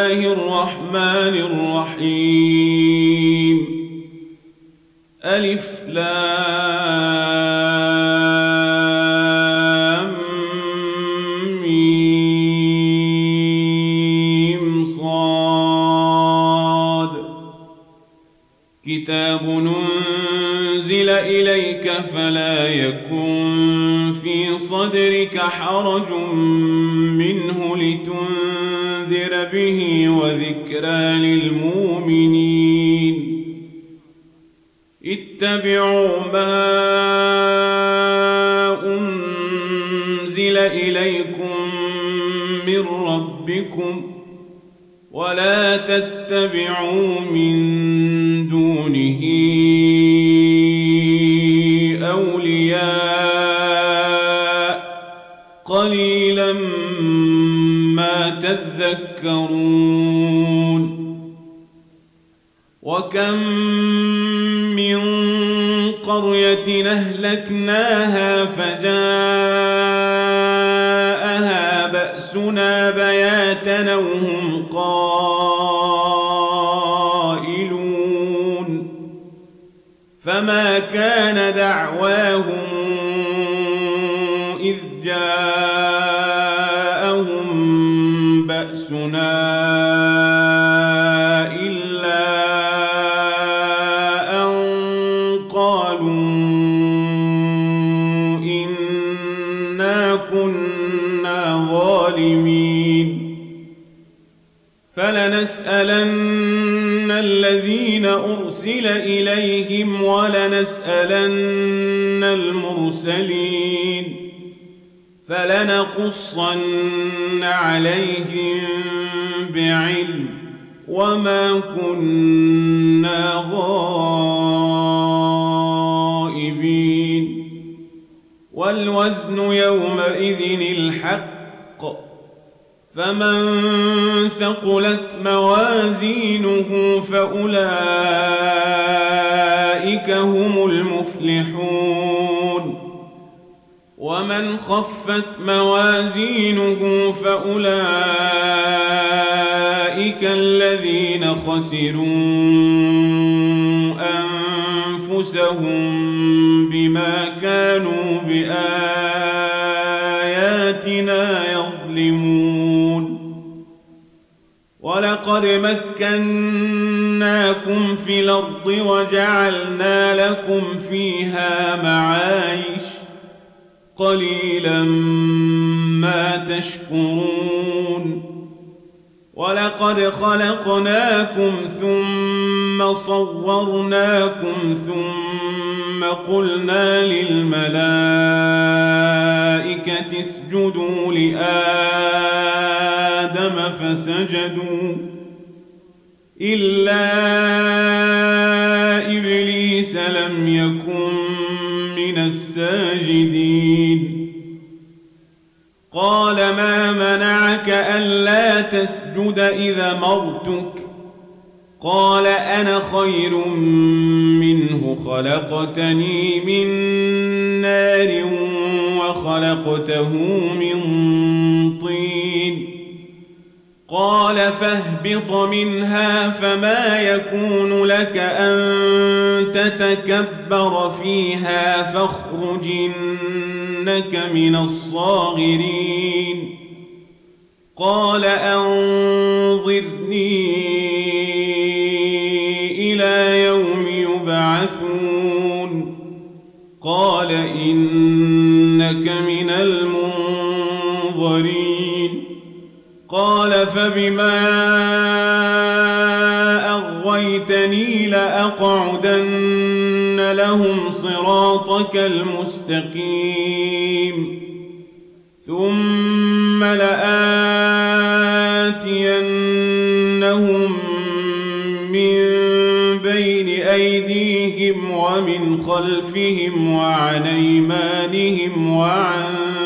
الله الرحمن الرحيم ألف لام ميم صاد كتاب أنزل إليك فلا يكن في صدرك حرج منه لتنذر به وذكرى للمؤمنين اتبعوا ما أنزل إليكم من ربكم ولا تتبعوا من دونه أولياء قليلا ما تذكرون وكم من قرية أهلكناها فجاءها بأسنا بياتا وهم قائلون فما كان دعواهم إذ جاءهم بأسنا فلنسألن الذين أرسل إليهم ولنسألن المرسلين فلنقصن عليهم بعلم وما كنا غائبين والوزن يومئذ الحق فمن ثقلت موازينه فأولئك هم المفلحون ومن خفت موازينه فأولئك الذين خسروا أنفسهم بما كانوا بآياتنا يظلمون ولقد مكناكم في الأرض وجعلنا لكم فيها معايش قليلا ما تشكرون ولقد خلقناكم ثم صورناكم ثم قلنا للملائكة اسجدوا لآدم فسجدوا إلا إبليس لم يكن من الساجدين قال ما منعك ألا تسجد إذا مرتك قال أنا خير منه خلقتني من نار وخلقته من طين قال فاهبط منها فما يكون لك أن تتكبر فيها فاخرج إنك من الصاغرين قال أنظرني إلى يوم يبعثون قال إنك من المنظرين قال فبما أغويتني لأقعدن لهم صراطك المستقيم ثم لآتينهم من بين أيديهم ومن خلفهم وعن أيمانهم وعن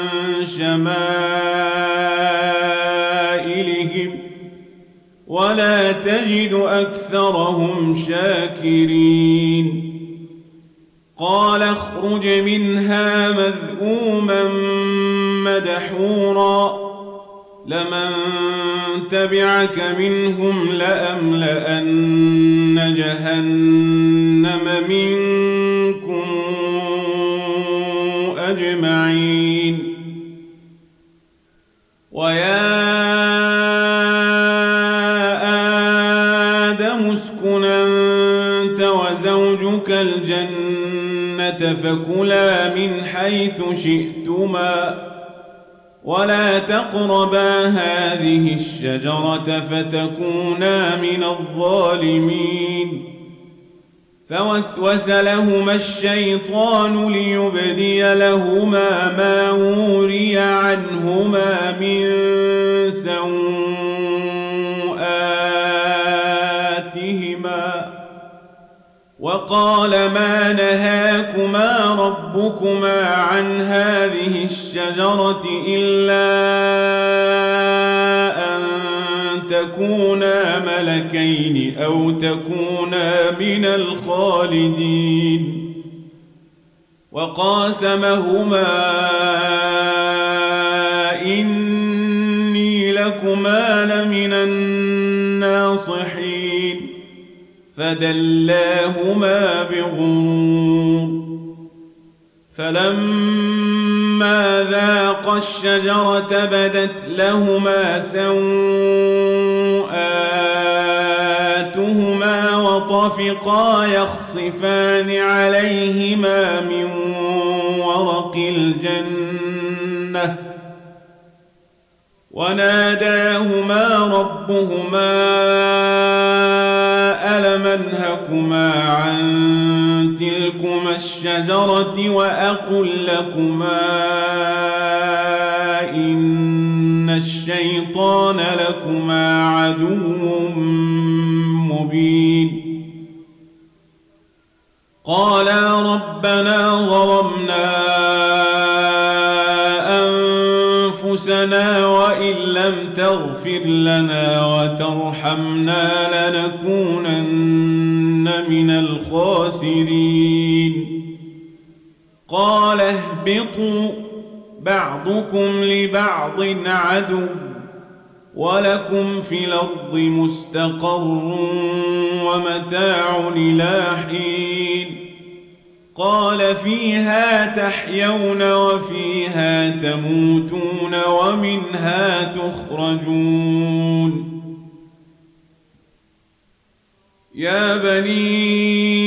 شمائلهم ولا تجد أكثرهم شاكرين قال اخرج منها مذءوما مدحورا لمن تبعك منهم لأملأن جهنم منكم أجمعين ويا آدم اسكن أنت وزوجك الجنة فكلا من حيث شئتما ولا تقربا هذه الشجرة فتكونا من الظالمين فوسوس لهما الشيطان ليبدي لهما ما وري عنهما من سوآتهما وقال ما نهاكما ربكما عن هذه الشجرة إلا أن تكونا ملكين أو تكونا من الخالدين وقاسمهما إني لكما لمن الناصحين فدلاهما بغرور فلما ذاقا الشجرة بدت لهما سوآتهما وطفقا يخصفان عليهما من ورق الجنة وناداهما ربهما ألم أنهكما عن تلكما الشجرة وأقل لكما إن الشيطان لكما عدو مبين قالا ربنا ظلمنا أنفسنا وإن لم تغفر لنا وترحمنا لنكونن من الخاسرين قال اهبطوا بعضكم لبعض عدو ولكم في الأرض مستقر ومتاع إلى حين قال فيها تحيون وفيها تموتون ومنها تخرجون يا بني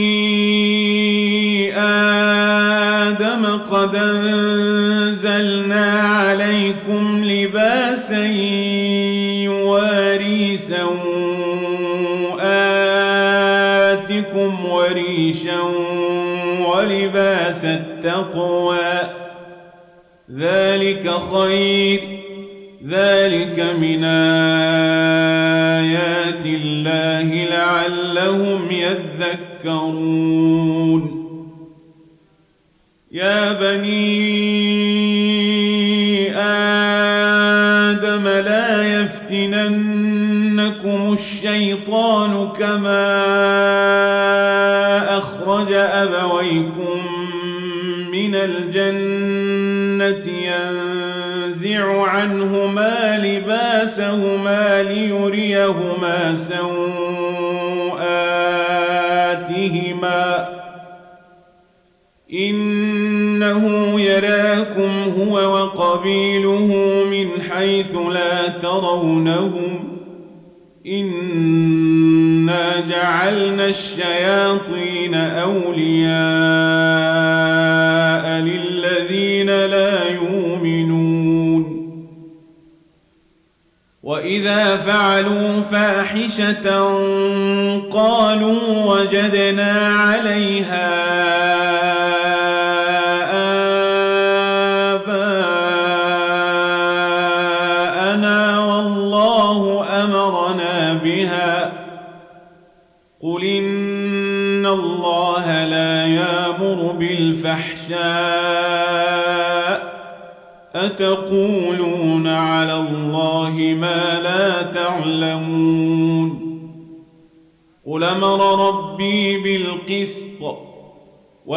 آدم قد أنزلنا عليكم لباسا يواري سوآتكم وريشا ولباس التقوى ذلك خير ذلك من آيات الله لعلهم يذكرون يا بني آدم لا يفتننكم الشيطان كما أخرج أبويكم من الجنة ينزع عنهما لباسهما ليريهما سوآتهما إنه يراكم هو وقبيله من حيث لا ترونهم إنا جعلنا الشياطين أولياء للذين لا يؤمنون وإذا فعلوا فاحشة قالوا وجدنا عليها آباءنا والله أمرنا بها قل إن الله لا يأمر بالفحشاء أتقولون على الله ما لا تعلمون قل أمر ربي بالقسط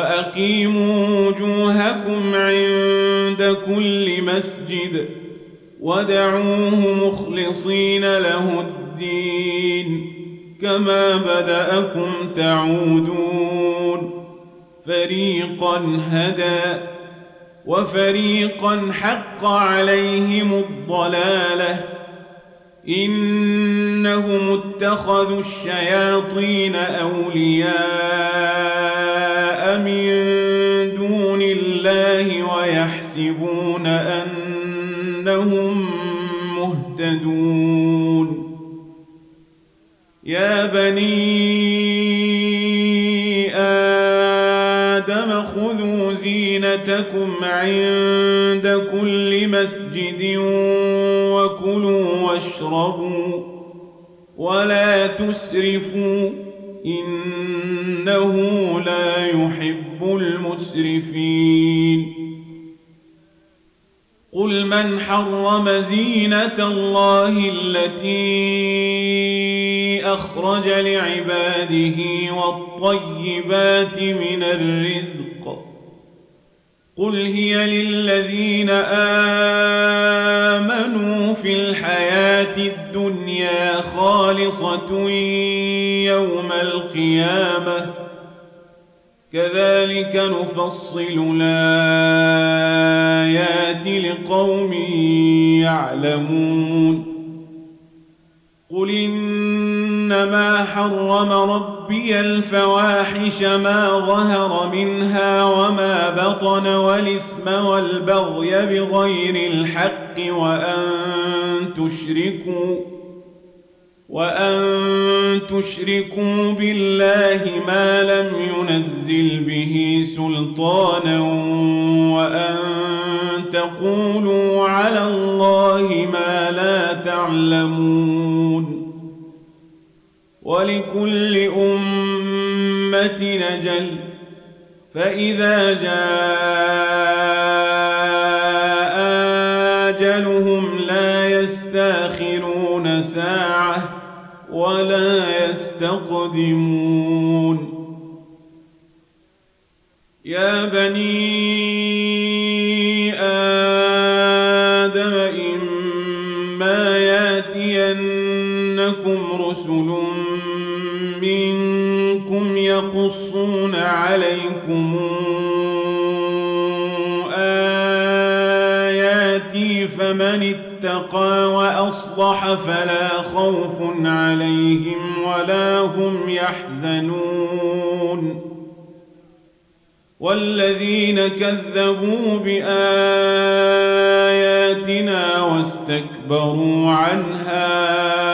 وأقيموا وجوهكم عند كل مسجد وادعوه مخلصين له الدين كما بدأكم تعودون فريقا هدى وفريقا حق عليهم الضلالة إنهم اتخذوا الشياطين أولياء من دون الله ويحسبون أنهم مهتدون يا بني آدم خذوا زينتكم عند كل مسجد وكلوا واشربوا ولا تسرفوا إنه لا يحب المسرفين قل من حرم زينة الله التي أخرج لعباده والطيبات من الرزق قل هي للذين آمنوا في الحياة الدنيا خالصة يوم القيامة كذلك نفصل الآيات لقوم يعلمون قل إنما حرم ربي الفواحش ما ظهر منها وما بطن والإثم والبغي بغير الحق وأن تشركوا بالله ما لم ينزل به سلطانا وأن تقولوا على الله ما لا تعلمون ولكل أمة أجل فإذا جاء أجلهم لا يستأخرون ساعة ولا يستقدمون يا بني آدم إما يأتينكم رسل منكم يقصون عليكم آياتي فمن اتقى وأصلح فلا خوف عليهم ولا هم يحزنون والذين كذبوا بآياتنا واستكبروا عنها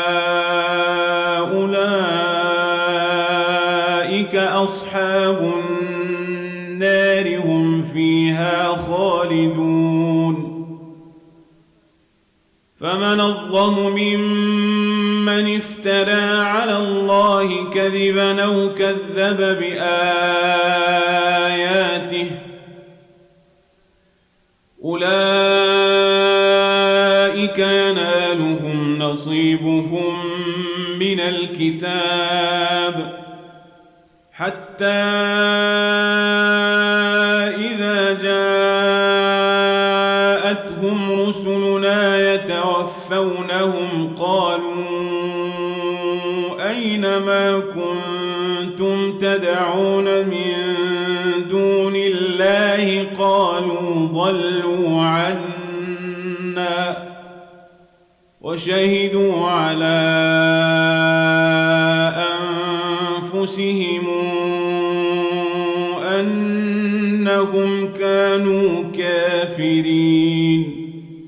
أولئك أصحاب النار هم فيها خالدون فمن أظلم ممن افترى على الله كذبا أو كذب بآياته أولئك ينالهم نصيبهم من الكتاب حتى إذا جاءتهم رسلنا يتوفونهم قالوا أين ما كنتم تدعون من دون الله قالوا ضلوا عنا وشهدوا على أنفسهم أنهم كانوا كافرين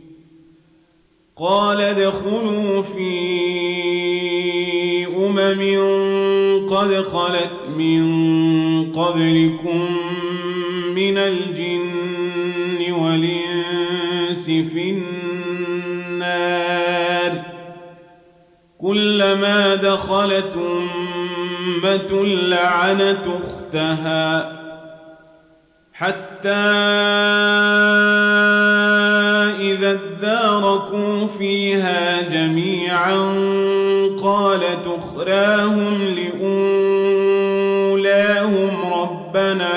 قال ادخلوا في قد خلت من قبلكم من الجن والإنس في النار كلما دخلت أمة لعنت أختها حتى إذا اداركوا فيها جميعا قالت أخراهم لأولاهم ربنا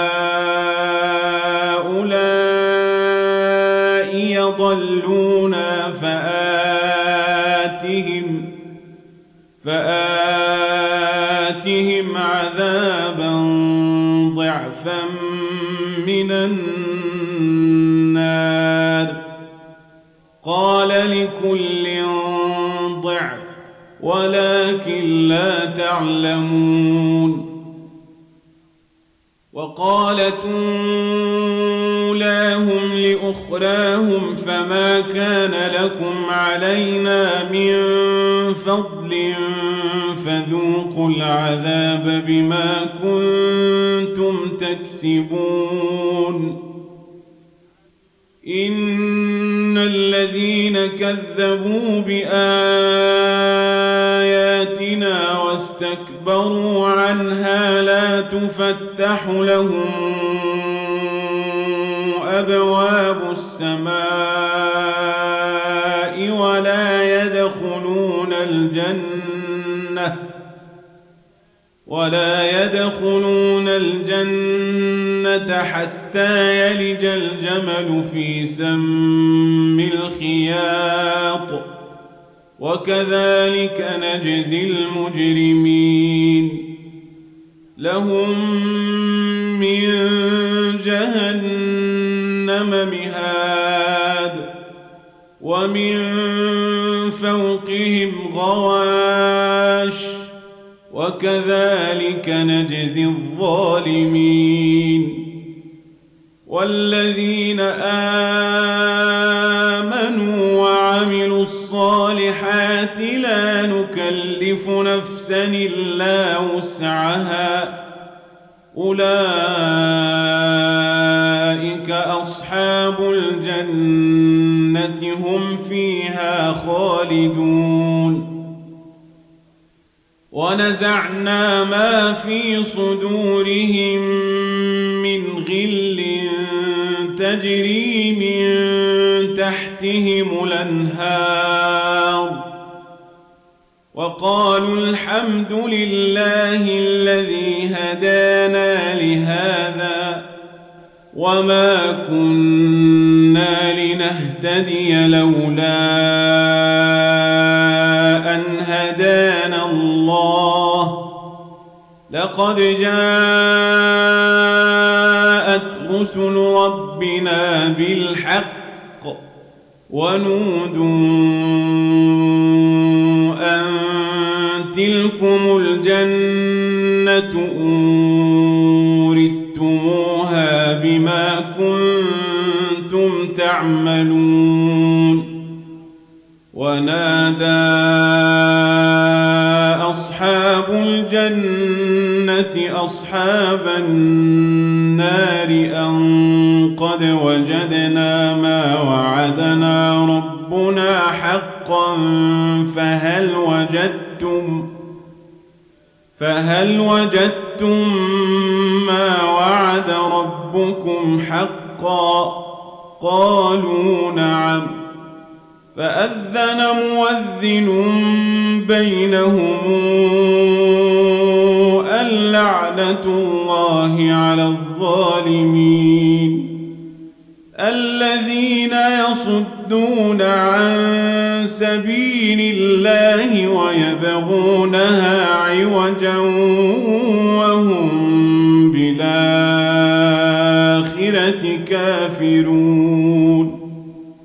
هؤلاء يضلون فآتهم عذابا ضعفا من النار. قال لكل ضعف ولكن لا تعلمون. وقالت أولاهم لأخراهم فما كان لكم علينا من فضل فذوقوا العذاب بما كنتم تكسبون. إن الذين كذبوا بآياتنا واستكبروا عنها لا تفتح لهم أبواب السماء ولا يدخلون الجنة حتى يلج الجمل في سم الخياط وكذلك نجزي المجرمين. لهم من جهنم مهاد ومن فوقهم غواش وكذلك نجزي الظالمين. والذين آمنوا وعملوا الصالحات لا نكلف نفسا إلا وسعها أولئك أصحاب الجنة هم فيها خالدون. ونزعنا ما في صدورهم من غل تجري من تحتهم الأنهار وقالوا الحمد لله الذي هدانا لهذا وما كنا لنهتدي لولا أن هدانا الله لقد جاءت رسل ربنا بالحق ونودوا أن تلكم الجنة أورثتموها بما كنتم تعملون. ونادى أصحاب الجنة أصحاب النار أن قد وجدنا ما وعدنا ربنا حقا فهل وجدتم ما وعد ربكم حقا؟ قالوا نعم. فأذن مؤذن بينهم اللعنة الله على الظالمين الذين يصدون عن سبيل الله ويبغونها عوجا وهم بالآخرة كافرون.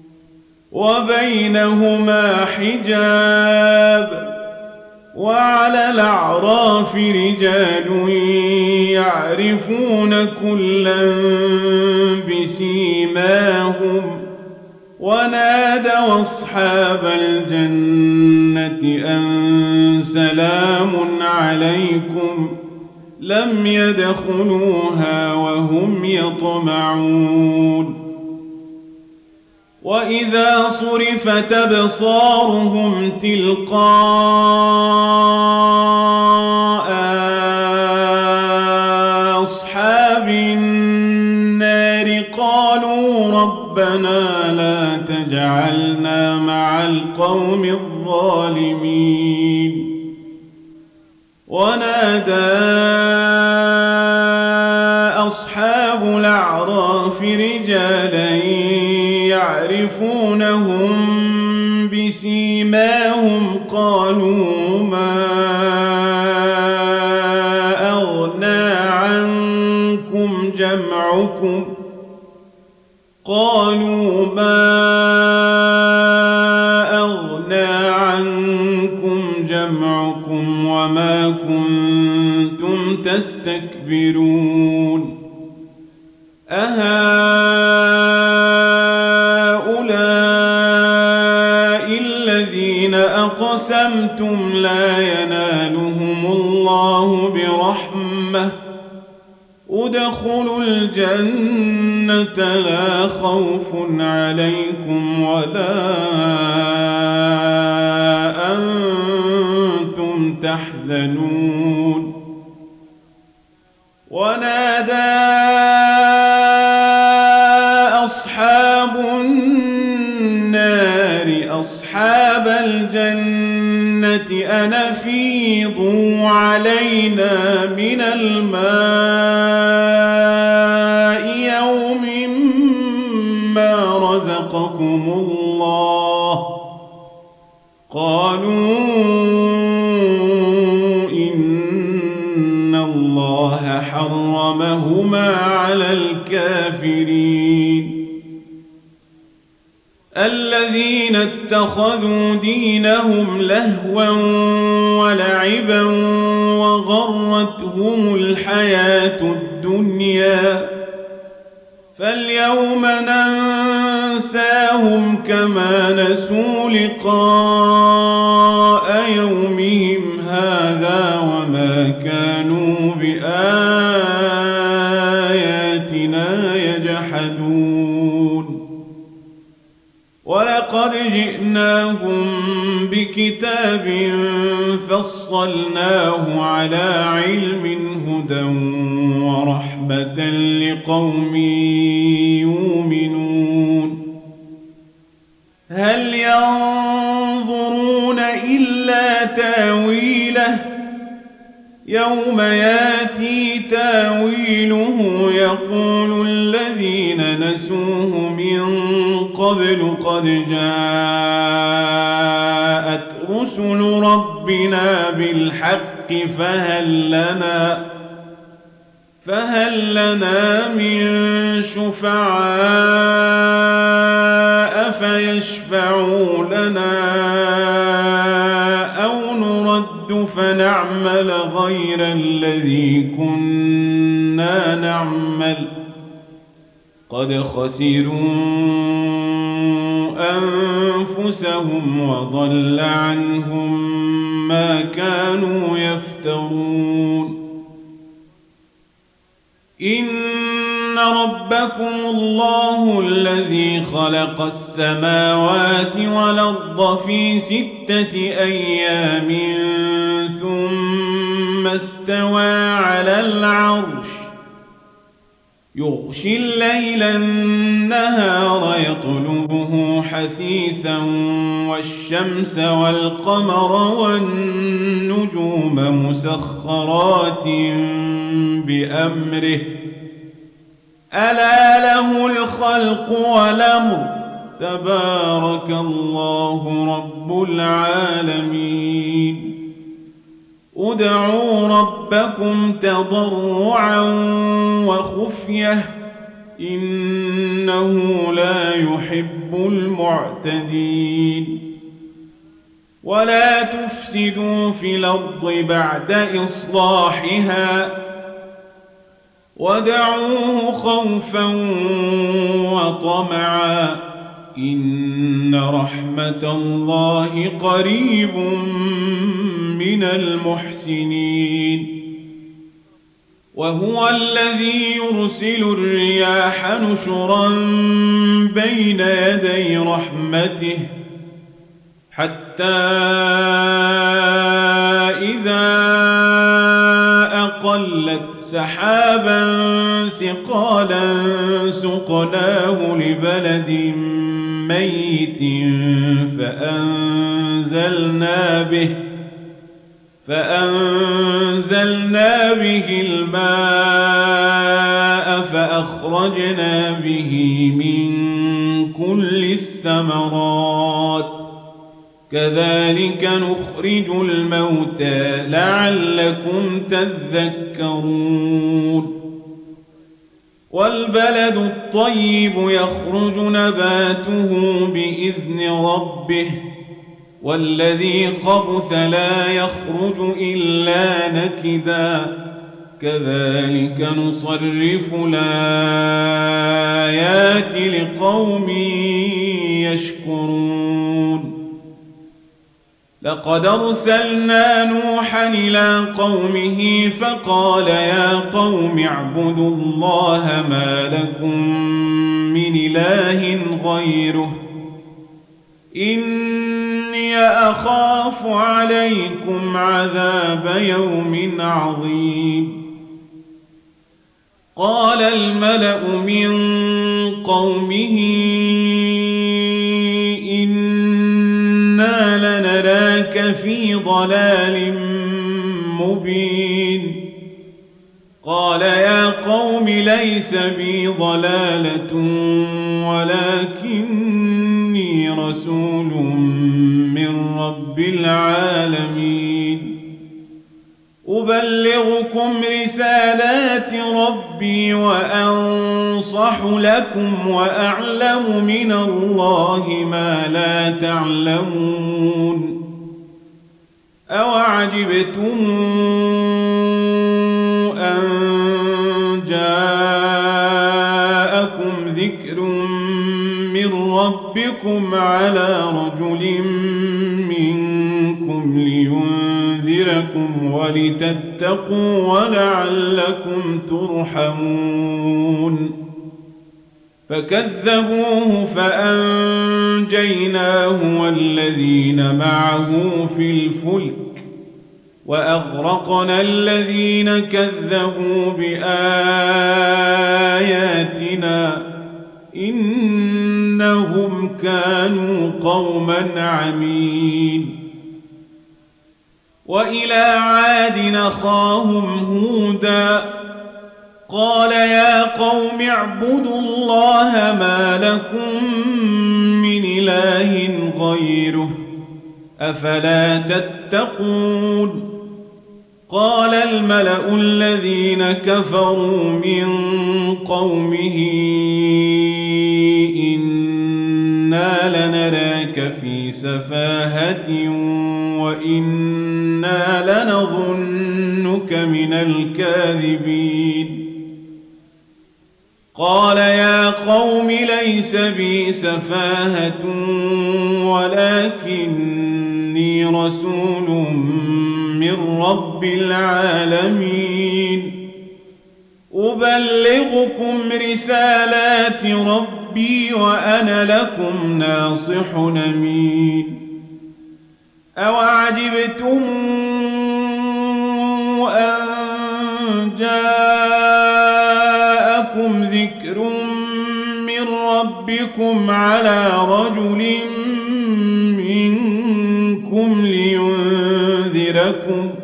وبينهما حجاب وعلى الأعراف رجال يعرفون كلا بسيماهم ونادوا أصحاب الجنة أن سلام عليكم لم يدخلوها وهم يطمعون. وإذا صرفت أبصارهم تلقاء أصحاب النار قالوا ربنا لا تجعلنا مع القوم الظالمين. ونادى أصحاب الأعراف رجالا يعرفونهم بسيماهم قالوا ما جمعكم قالوا ما أغنى عنكم جمعكم وما كنتم تستكبرون أهؤلاء الذين أقسمتم لا ينالهم الله برحمة ادخلوا الجنة لا خوف عليكم ولا أنتم تحزنون ونادى أصحاب النار أصحاب الجنة أن أفيضوا علينا من الماء يوم ما رزقكم الله قالوا إن الله حرمهما على الكافرين الذين اتخذوا دينهم لهوا ولعبا وغرتهم الحياة الدنيا فاليوم ننساهم كما نسوا لقاء يومهم هذا وما كانوا بآياتنا يجحدون ولقد جئناهم بكتاب فصلناه على علم هدى ورحمة لقوم يؤمنون هل ينظرون إلا تاويله يوم ياتي تاويله يقول الذين نسوه من قبل قد جاءت رسل ربنا بالحق فهل لنا من شفعاء فيشفعوا لنا أو نرد فنعمل غير الذي كنا نعمل قد خسروا أنفسهم وضل عنهم ما كانوا يفترون إن ربكم الله الذي خلق السماوات والأرض في 6 أيام ثم استوى على العرش يغشي الليل النهار يطلبه حثيثا والشمس والقمر والنجوم مسخرات بأمره ألا له الخلق والأمر تبارك الله رب العالمين ادعوا ربكم تضرعا وخفية إنه لا يحب المعتدين ولا تفسدوا في الأرض بعد إصلاحها ودعوه خوفا وطمعا إن رحمة الله قريب من المحسنين وهو الذي يرسل الرياح نشرا بين يدي رحمته حتى إذا أقلت سحابا ثقالا سقناه لبلد ميت فأنزلنا به الماء فأخرجنا به من كل الثمرات كذلك نخرج الموتى لعلكم تذكرون والبلد الطيب يخرج نباته بإذن ربه والذي خبث لا يخرج إلا نكدا كذلك نصرف الآيات لقوم يشكرون لقد أرسلنا نوحا إلى قومه فقال يا قوم اعبدوا الله ما لكم من إله غيره إني أخاف عليكم عذاب يوم عظيم قال الملأ من قومه إنا لنراك في ضلال مبين قال يا قوم ليس بي ضلالة ولكني رسول من رب العالمين أبلغكم رسالات ربي وأنصح لكم وأعلم من الله ما لا تعلمون أوعجبتم أن جاءكم ذكر من ربكم على رجل منكم لينذركم ولتتقوا ولعلكم ترحمون فكذبوه فأنجيناه والذين معه في الفلك وأغرقنا الذين كذبوا بآياتنا إنهم كانوا قوما عمين وإلى عاد أخاهم هودا قال يا قوم اعبدوا الله ما لكم من إله غيره أفلا تتقون قال الملأ الذين كفروا من قومه إنا لنراك في سفاهة وإنا لنظنك من الكاذبين قال يا قوم ليس بي سفاهة ولكني رسول من رب العالمين أبلغكم رسالات ربي وأنا لكم ناصح أمين أوعجبتم أن جاءكم ذكر من ربكم على رجل منكم لينذركم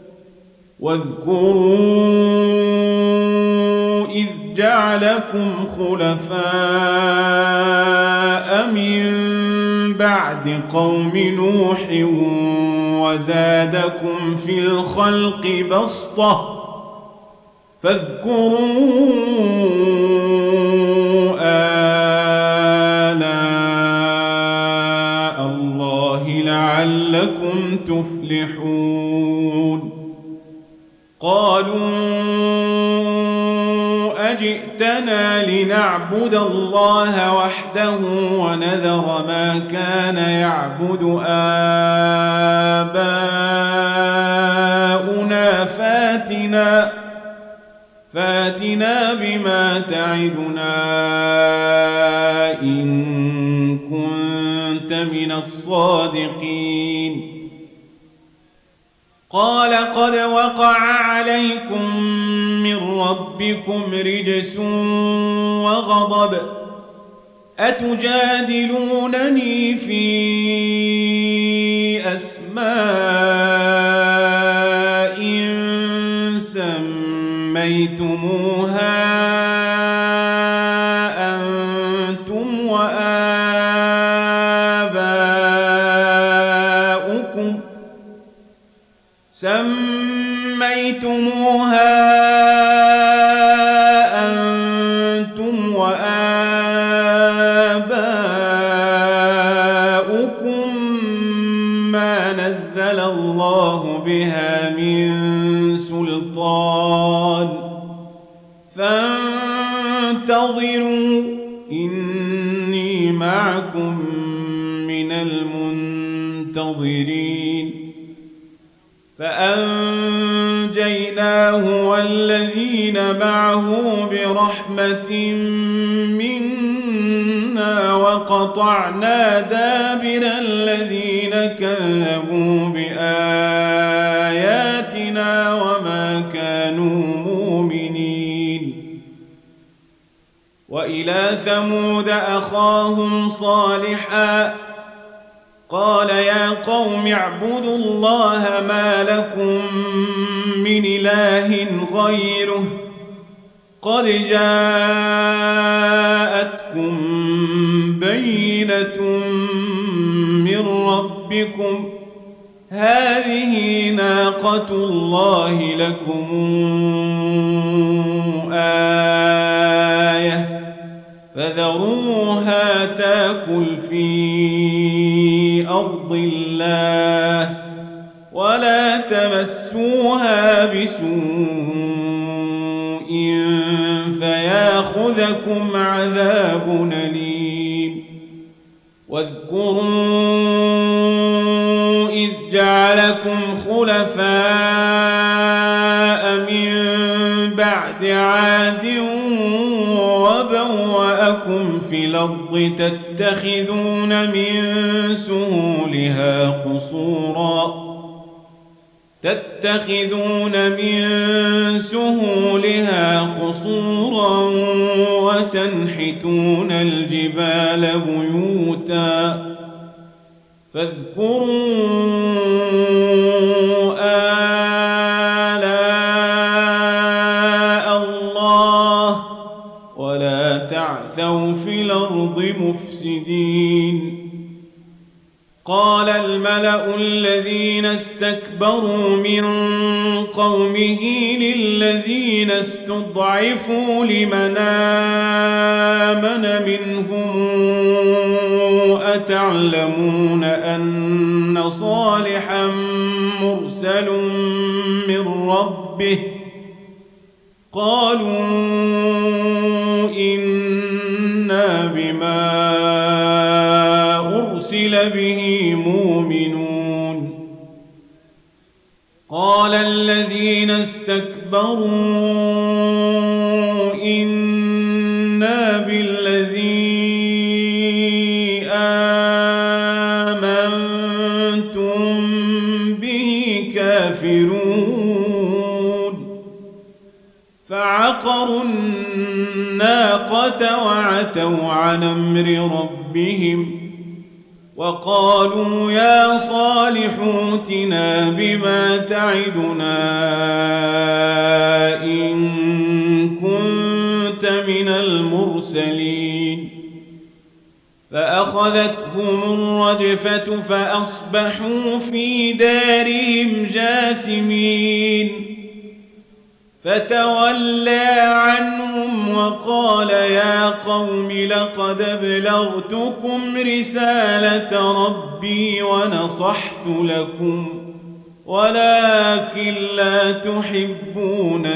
واذكروا إذ جعلكم خلفاء من بعد قوم نوح وزادكم في الخلق بسطة فاذكروا آلاء الله لعلكم تفلحون قالوا أجئتنا لنعبد الله وحده ونذر ما كان يعبد آباؤنا فاتنا بما تعدنا إن كنت من الصادقين قال قد وقع عليكم من ربكم رجس وغضب أتجادلونني في أسماء سميتموها أنتم وآباؤكم الله بها من سلطان فانتظروا إني معكم من المنتظرين فأنجيناه والذين معه برحمة منا وقطعنا دابر الذين كذبوا بآياتنا وما كانوا مؤمنين وإلى ثمود أخاهم صالحا قال يا قوم اعبدوا الله ما لكم من إله غيره قد جاءتكم بينة من ربكم هذه ناقة الله لكم آية فذروها تاكل في أرض الله ولا تمسوها بسوء فياخذكم عذاب أليم واذكروا إذ جعلكم خلفاء من بعد عاد وبوأكم في الأرض تتخذون من سهولها قصورا وتنحتون الجبال بيوتا فاذكروا آلاء الله ولا تعثوا في الأرض مفسدين قال الملأ الذين استكبروا من قومه للذين استضعفوا لمن آمن منهم أتعلمون أن صالحا مرسل من ربه قالوا إنا بما أرسل به مؤمنون قال الذين استكبروا إنا بالذي آمنتم به كافرون فعقروا الناقة وعتوا عن أمر ربهم وقالوا يا صالح ائتنا بما تعدنا إن كنت من المرسلين فأخذتهم الرجفة فأصبحوا في دارهم جاثمين فتولى عنهم وقال يا قوم لقد أبلغتكم رسالة ربي ونصحت لكم ولكن لا تحبون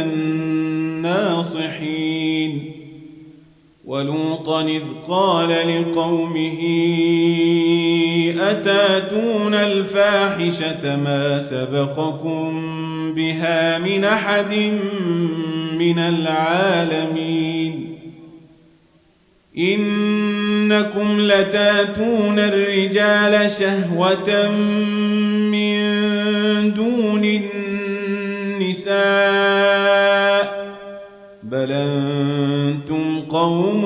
الناصحين ولوطا إذ قال لقومه أتاتون الفاحشة ما سبقكم بها من أحد من العالمين إنكم لتاتون الرجال شهوة من دون النساء بل أنتم قوم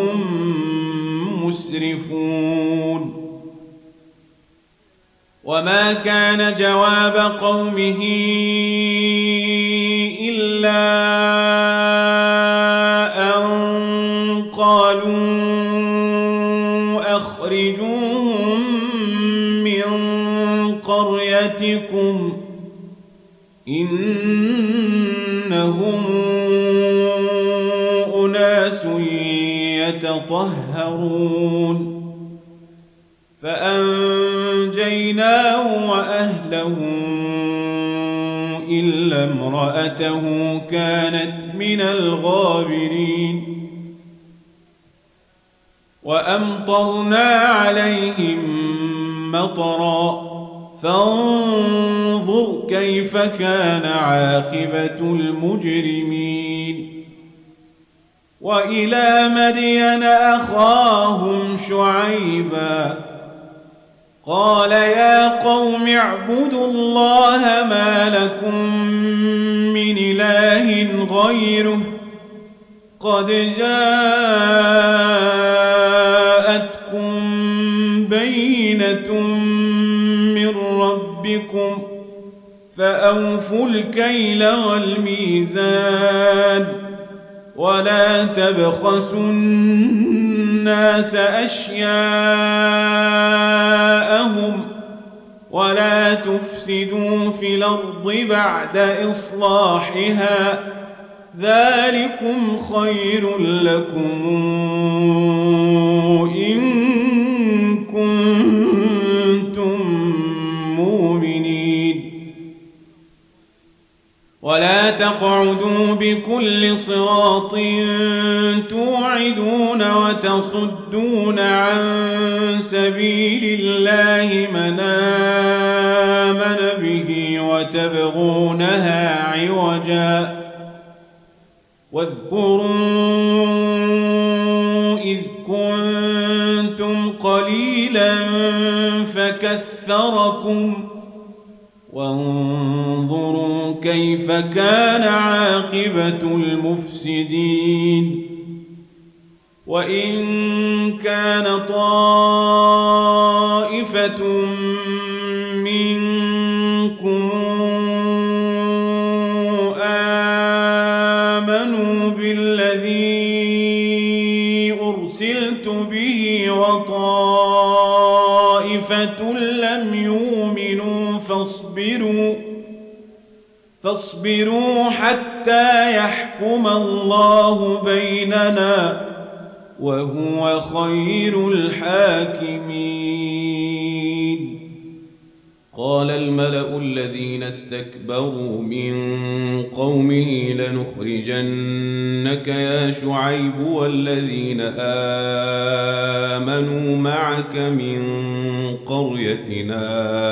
مسرفون وما كان جواب قومه إلا أن قالوا أخرجوهم من قريتكم إنهم أناس يتطهرون فأنجيناه وأهله إلا امرأته كانت من الغابرين وأمطرنا عليهم مطرا فانظر كيف كان عاقبة المجرمين وإلى مدين أخاهم شعيبا قال يا قوم اعبدوا الله ما لكم من إله غيره قد جاءتكم بينة من ربكم فأوفوا الكيل والميزان ولا تبخسوا الناس أشياءهم ولا تفسدوا في الأرض بعد إصلاحها ذلكم خير لكم إن كنتم مؤمنين ولا تقعدوا بكل صراط توعدون وتصدون عن سبيل الله من آمن به وتبغونها عوجا واذكروا إذ كنتم قليلا فكثركم وانظروا كيف كان عاقبة المفسدين وإن كان طائفة منكم آمنوا بالذي أرسلت به وطائفة لم يؤمنوا فاصبروا حتى يحكم الله بيننا وهو خير الحاكمين قال الملأ الذين استكبروا من قومه لنخرجنك يا شعيب والذين آمنوا معك من قريتنا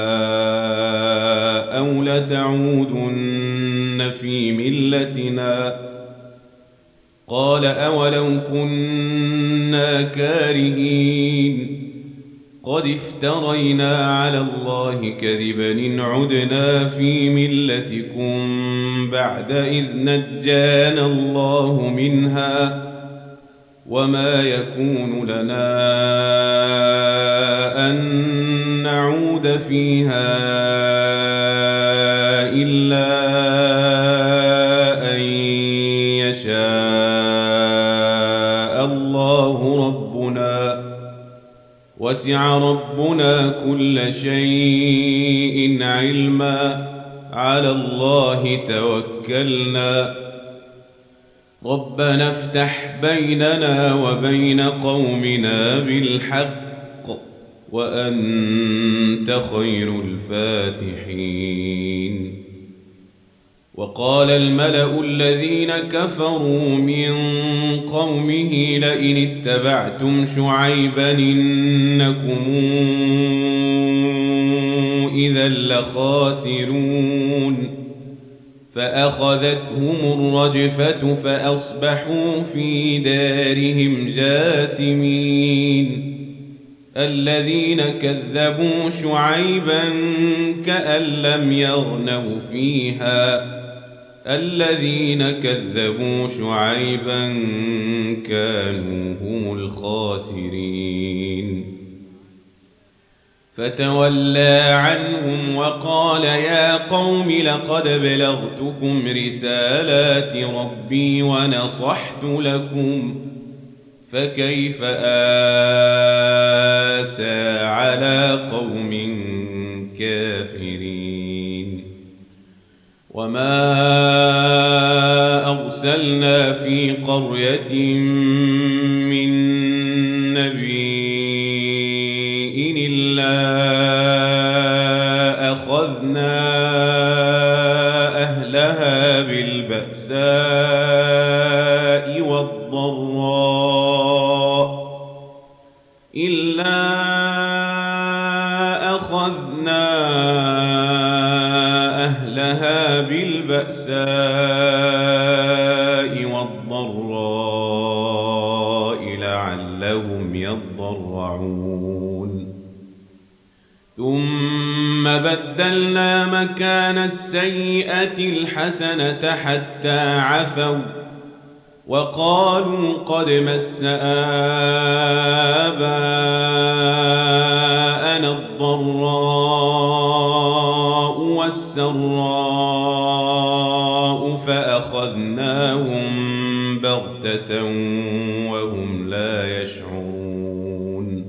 أو لتعودن في ملتنا قال أولو كنا كارهين قد افترينا على الله كذبا إن عدنا في ملتكم بعد إذ نجانا الله منها وما يكون لنا أن نعود فيها إلا أن يشاء الله ربنا وسع ربنا كل شيء علما على الله توكلنا ربنا افتح بيننا وبين قومنا بالحق وأنت خير الفاتحين وقال الملأ الذين كفروا من قومه لئن اتبعتم شعيبا إنكم إذا لخاسرون فأخذتهم الرجفة فأصبحوا في دارهم جاثمين الذين كذبوا شعيبا كأن لم يغنوا فيها الذين كذبوا شعيبا كانوا هم الخاسرين فتولى عنهم وقال يا قوم لقد بلغتكم رسالات ربي ونصحت لكم فكيف آسى على قوم كافرين وما أرسلنا في قرية من نبي إلا أخذنا بالبأساء والضراء إلا أخذنا أهلها بالبأساء والضراء لعلهم يضرعون ثم بدلنا مكان السيئة الحسنة حتى عفوا وقالوا قد مس آباءنا الضراء والسراء فأخذناهم بغتة وهم لا يشعرون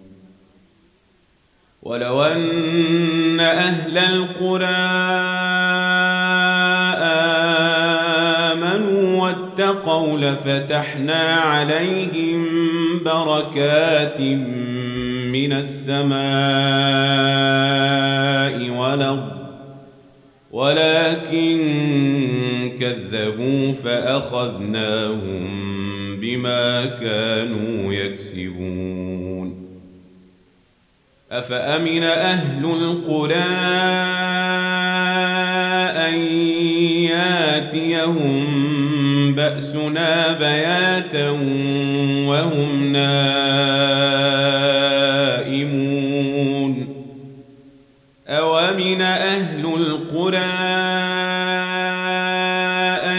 ولو أن أهل القرى آمنوا واتقوا لفتحنا عليهم بركات من السماء والأرض ولكن كذبوا فأخذناهم بما كانوا يكسبون أفأمن أهل القرى أن ياتيهم بأسنا بياتا وهم نائمون أومن أهل القرى أن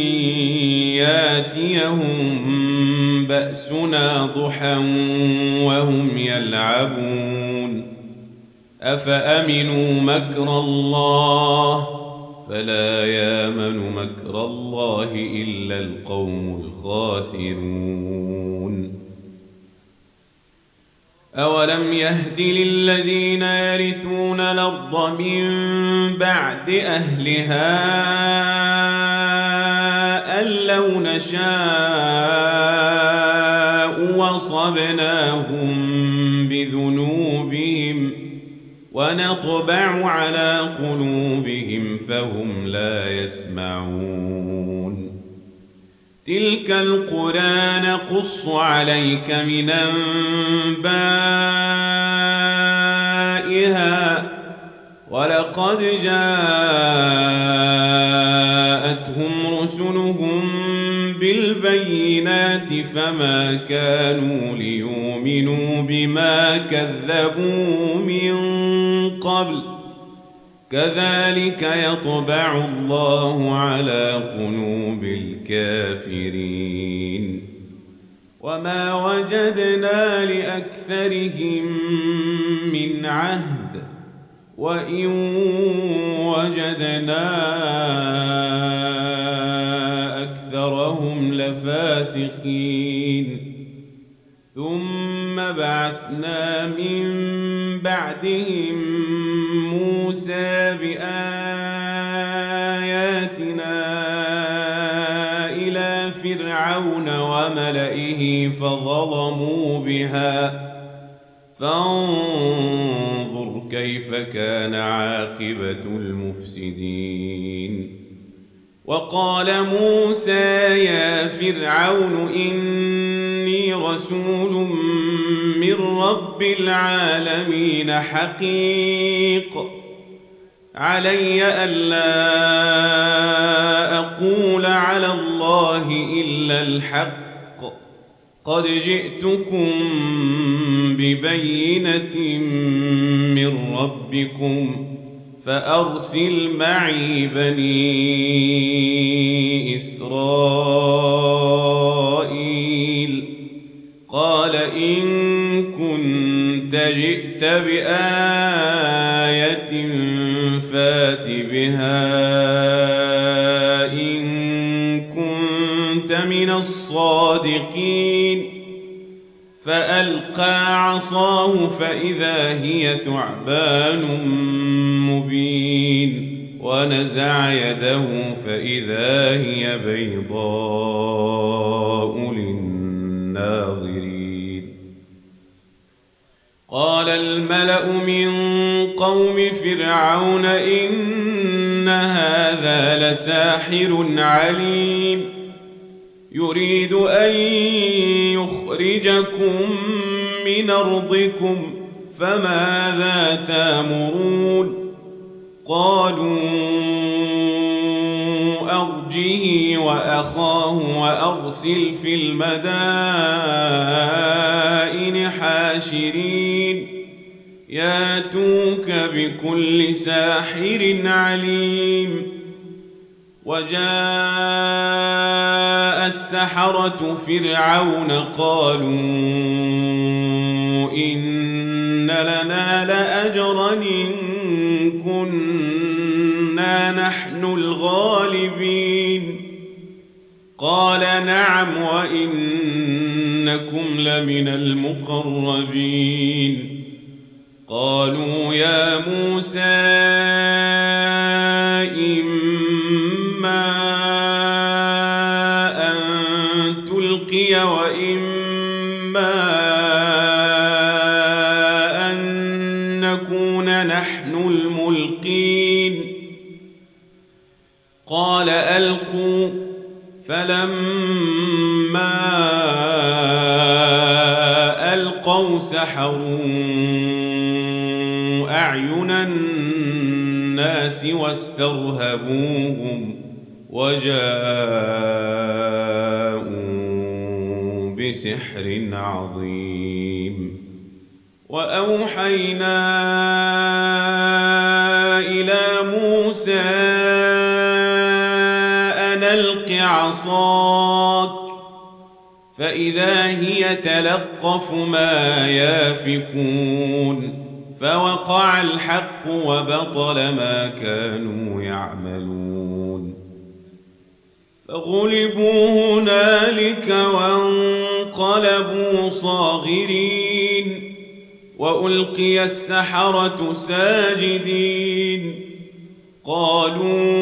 ياتيهم بأسنا ضحى وهم يلعبون أفأمنوا مكر الله فلا يامن مكر الله إلا القوم الخاسرون أولم يهد للذين يرثون الأرض من بعد أهلها أن لو نشاء وصبناهم بذنوبهم ونطبع على قلوبهم فهم لا يسمعون تلك القرى نقص عليك من أنبائها ولقد جاءتهم رسلهم بالبينات فما كانوا ليؤمنوا بما كذبوا من قبل كذلك يطبع الله على قلوب الكافرين وما وجدنا لأكثرهم من عهد وإن وجدنا أكثرهم لفاسقين ثم بعثنا من بعدهم موسى بآياتنا إلى فرعون وملئه فظلموا بها فانظر كيف كان عاقبة المفسدين وقال موسى يا فرعون إني رسول من رب العالمين حقيق علي ألا أقول على الله إلا الحق قد جئتكم ببينة من ربكم فأرسل معي بني إسرائيل قال إن كنت جئت بآية فات بها إن كنت من الصادقين فألقى عصاه فإذا هي ثعبان مبين ونزع يده فإذا هي بيضاء للناظرين قال الملأ من قوم فرعون إن هذا لساحر عليم يريد أن يخرجكم من أرضكم فماذا تأمرون قالوا أرجه وأخاه وأرسل في المدائن حاشرين ياتوك بكل ساحر عليم وجاء السحرة فرعون قالوا إن لنا لأجرا إن كنا نحن الغالبين قال نعم وإنكم لمن المقربين قالوا يا موسى إما أن تلقي وإما أن نكون نحن الملقين قال ألقوا فلما ألقوا سحروا أعين الناس واسترهبوهم وجاءوا بسحر عظيم وأوحينا إلى موسى أن ألق عصاك فإذا هي تلقف ما يافكون فوقع الحق وبطل ما كانوا يعملون فغلبوا هنالك وانقلبوا صاغرين وألقي السحرة ساجدين قالوا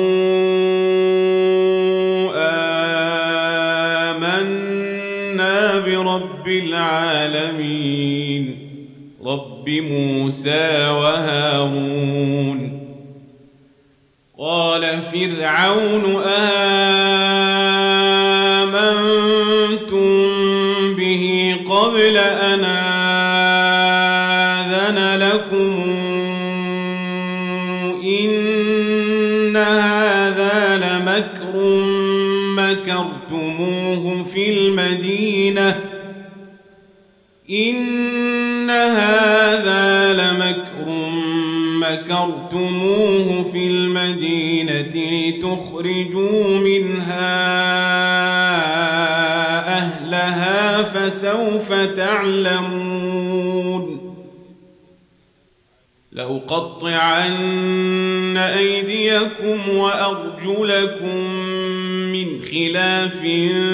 آمنا برب العالمين رب موسى وهارون قال فرعون آمنتم به قبل أن آذن لكم إن هذا لمكر مكرتموه في المدينة إن هذا لمكر مكرتموه في المدينة لتخرجوا منها أهلها فسوف تعلمون لأقطعن أيديكم وأرجلكم من خلاف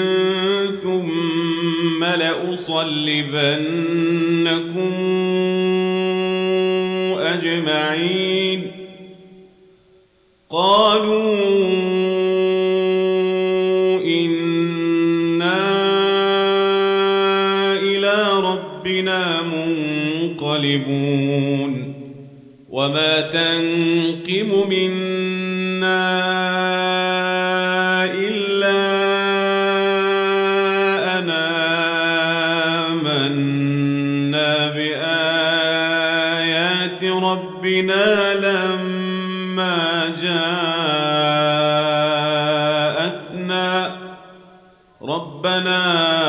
ثم لأصلبنكم أجمعين قالوا إنا إلى ربنا منقلبون وما تنقم منا إلا أن آمنا بآيات ربنا لما جاءتنا ربنا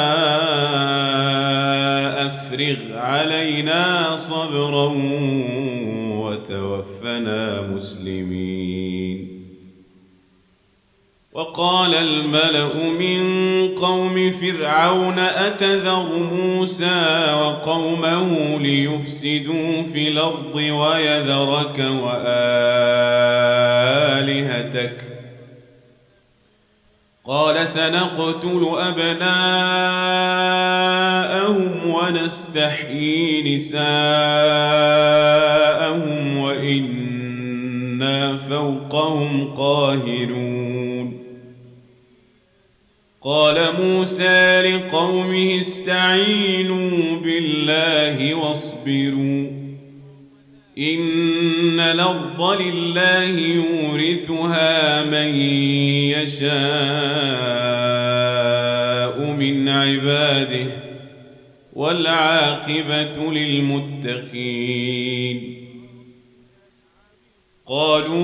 أفرغ علينا صبرا وتوفنا مسلمين وقال الملأ من قوم فرعون أتذر موسى وقومه ليفسدوا في الأرض ويذرك وآلهتك قال سنقتل أبناءهم ونستحيي نساءهم وإنا فوقهم قاهرون قال موسى لقومه استعينوا بالله واصبروا إن الأرض لله يورثها من يشاء من عباده والعاقبة للمتقين. قالوا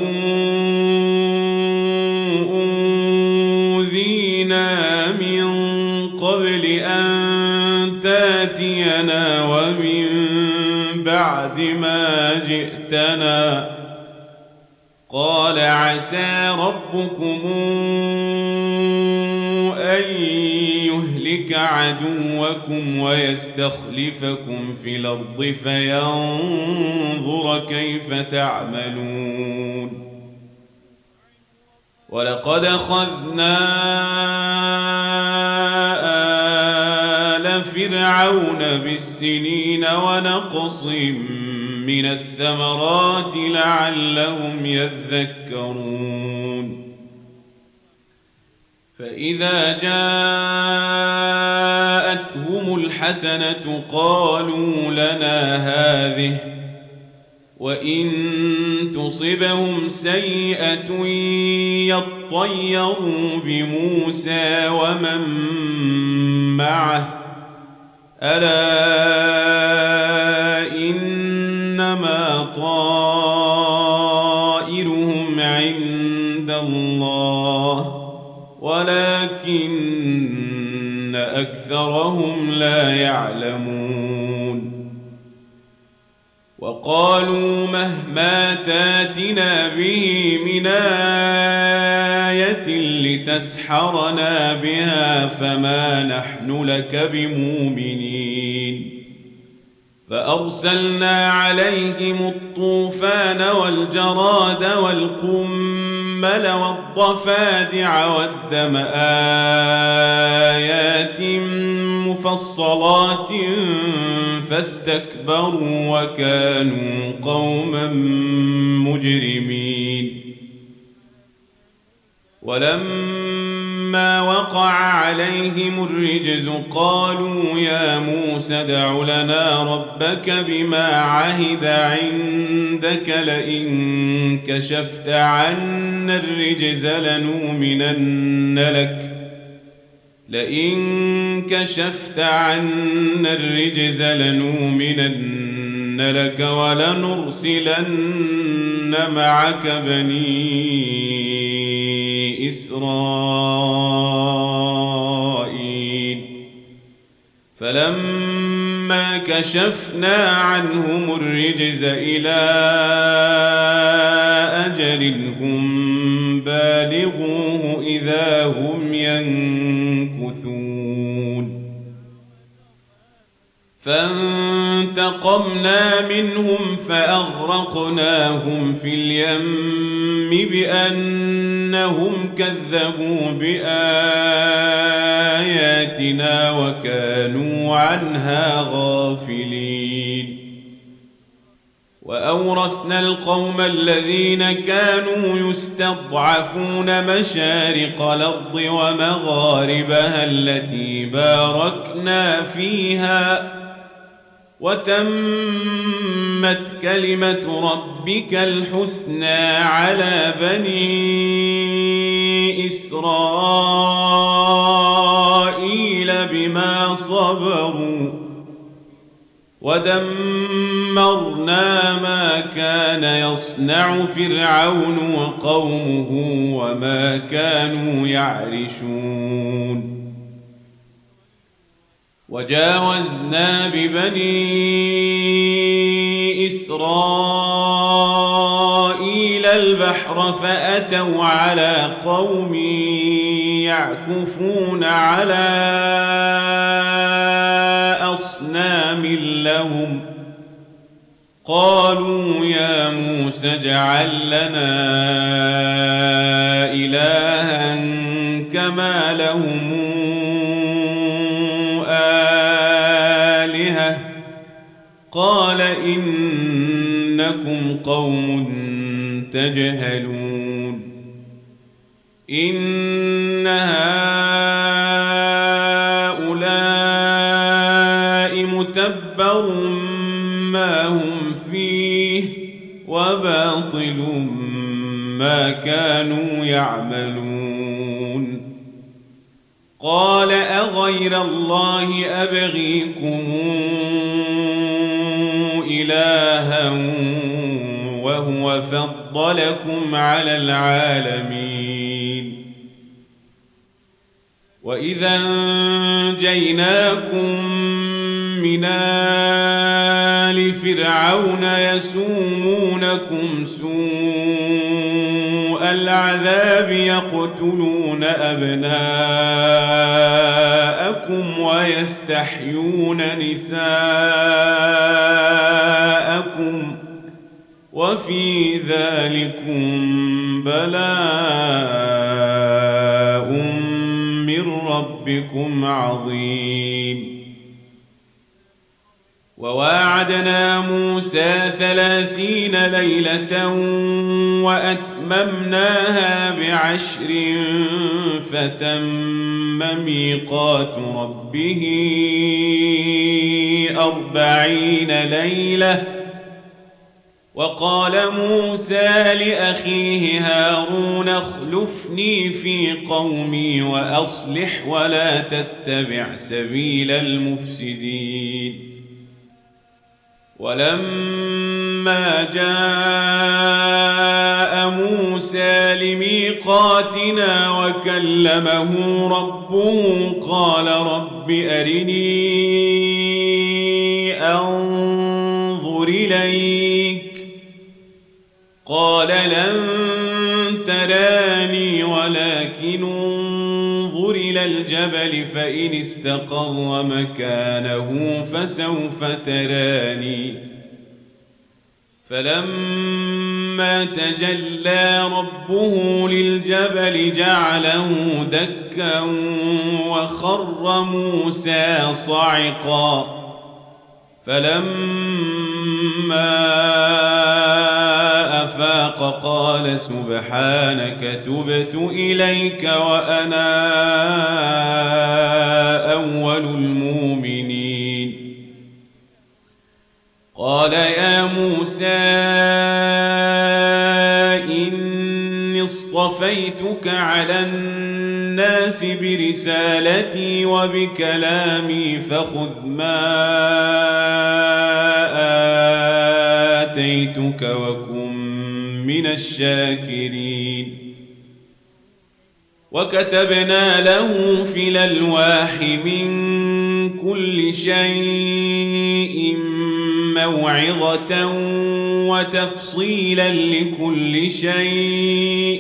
أوذينا من قبل أن تاتينا ومن بعد ما جئتنا. قال عسى ربكم أن يهلك عدوكم ويستخلفكم في الأرض فينظر كيف تعملون. ولقد أخذنا آل فرعون بالسنين ونقص من الثمرات لعلهم يذكرون. فإذا جاءتهم الحسنة قالوا لنا هذه وإن تصبهم سيئة يطيروا بموسى ومن معه ألا إنما طائرهم عند الله ولكن أكثرهم لا يعلمون. وقالوا مهما تاتنا به من آية لتسحرنا بها فما نحن لك بمؤمنين. فأرسلنا عليهم الطوفان والجراد والقمل والضفادع والدم آيات مفصلات فاستكبروا وكانوا قوما مجرمين. ولما وقع عليهم الرجز قالوا يا موسى ادع لنا ربك بما عهد عندك لئن كشفت عنا الرجز لنؤمنن لك ولنرسلن معك بني إسرائيل. فلما كشفنا عنهم الرجز إلى أجل هم بالغوه إذا هم ينكثون. فانتقمنا منهم فأغرقناهم في اليم بأنهم كذبوا بآياتنا وكانوا عنها غافلين. وأورثنا القوم الذين كانوا يستضعفون مشارق الأرض ومغاربها التي باركنا فيها وتمت كلمة ربك الحسنى على بني إسرائيل بما صبروا ودمرنا ما كان يصنع فرعون وقومه وما كانوا يعرشون. وجاوزنا ببني إسرائيل البحر فأتوا على قوم يعكفون على أصنام لهم قالوا يا موسى اجعل لنا إلها كما لهم آلهة قال إنكم قوم تجهلون. إن هؤلاء متبر ما هم فيه وباطل ما كانوا يعملون قال أغير الله أبغيكم إلها وهو فضلكم على العالمين وإذا أنجيناكم من آل فرعون يسومونكم سوء العذاب يقتلون أبناءكم ويستحيون نساءكم وفي ذلكم بلاء من ربكم عظيم وواعدنا موسى 30 ليلة وأتممناها ب10 فتم ميقات ربه 40 ليلة وقال موسى لأخيه هارون اخلفني في قومي وأصلح ولا تتبع سبيل المفسدين ولما جاء موسى لميقاتنا وكلمه ربه قال رب أرني أنظر إليك قال لن تراني ولكن انظر إلى الجبل فإن استقر مكانه فسوف تراني فلما تجلى ربه للجبل جعله دكا وخر موسى صعقا فلما أفاق قال سبحانك تبت إليك وأنا أول المؤمنين قال يا موسى إني اصطفيتك على الناس برسالتي وبكلامي فخذ ما آتيتك وكن من الشاكرين وكتبنا له في الألواح من كل شيء موعظة وتفصيلا لكل شيء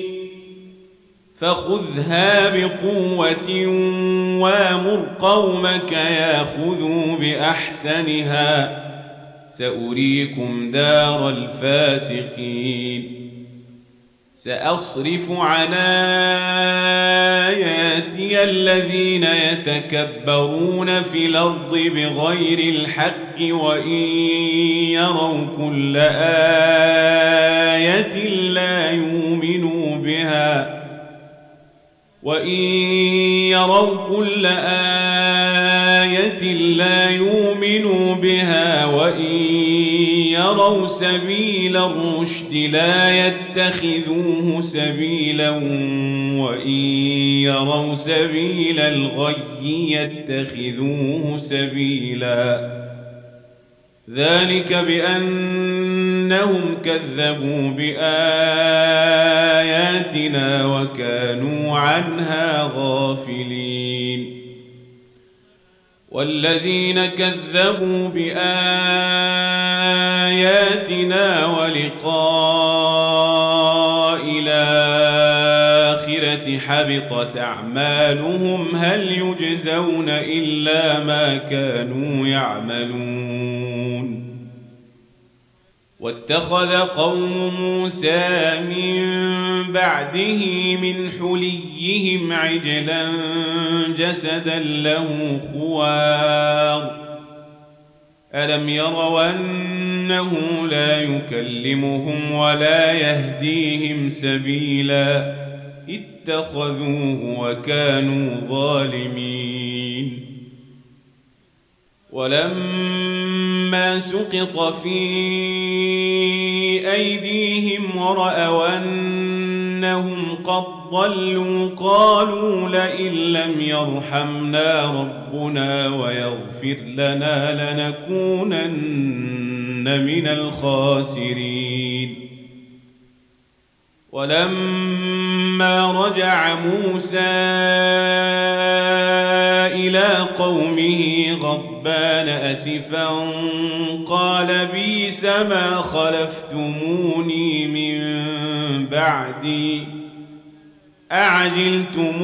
فخذها بقوة وامر قومك ياخذوا بأحسنها سأريكم دار الفاسقين سأصرف عن آياتي الذين يتكبرون في الأرض بغير الحق وإن يروا كل آية لا يؤمنوا بها وإن يروا سبيل الرشد لا يتخذوه سبيلا وإن يروا سبيل الغي يتخذوه سبيلا ذلك بأنهم كذبوا بآياتنا وكانوا عنها غافلين والذين كذبوا بآياتنا ولقاء الآخرة حبطت أعمالهم هل يجزون إلا ما كانوا يعملون واتخذ قوم موسى من بعده من حليهم عجلا جسدا له خوار ألم يروا أنه لا يكلمهم ولا يهديهم سبيلا اتخذوه وكانوا ظالمين ولما سقط في أيديهم ورأوا أن إنهم قد ضلوا قالوا لئن لم يرحمنا ربنا ويغفر لنا لنكونن من الخاسرين. ولما رجع موسى إلى قومه غضبان أسفا قال بئس ما خلفتموني من بعدي أعجلتم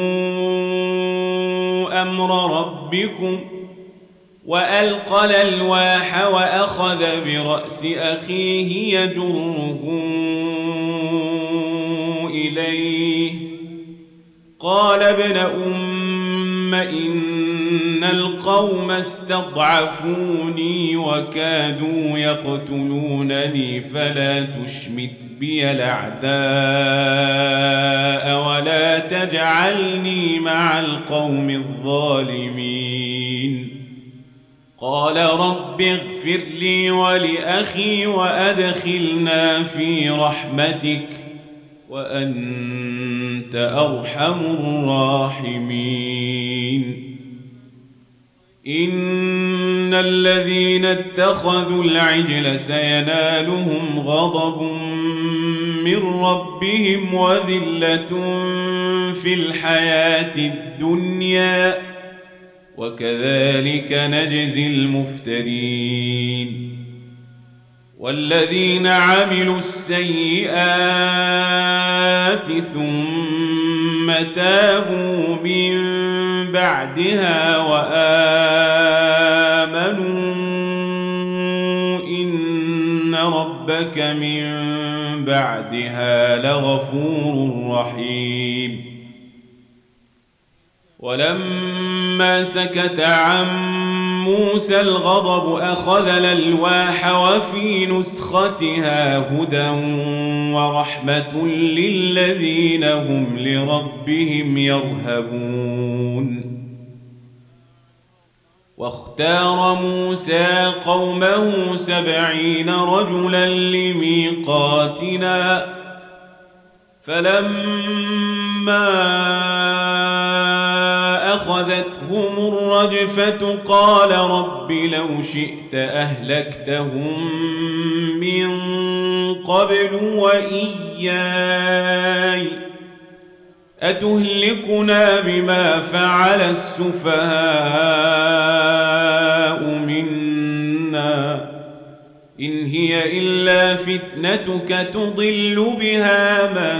أمر ربكم وألقى الألواح وأخذ برأس أخيه يجره إليه قال ابن أم إن القوم استضعفوني وكادوا يقتلونني فلا تشمت بي الأعداء ولا تجعلني مع القوم الظالمين. قال رب اغفر لي ولأخي وأدخلنا في رحمتك وأنت أرحم الراحمين. إن الذين اتخذوا العجل سينالهم غضب من ربهم وذلة في الحياة الدنيا وكذلك نجزي المفترين. والذين عملوا السيئات ثم تابوا من بعدها وآمنوا إن ربك من بعدها لغفور رحيم. ولما سكت عن موسى الغضب أخذ الألواح وفي نسختها هدى ورحمة للذين هم لربهم يرهبون. واختار موسى قومه 70 رجلا لميقاتنا فلما أخذتهم الرجفة قال رب لو شئت أهلكتهم من قبل وإياي أتهلكنا بما فعل السفهاء منا إن هي إلا فتنتك تضل بها من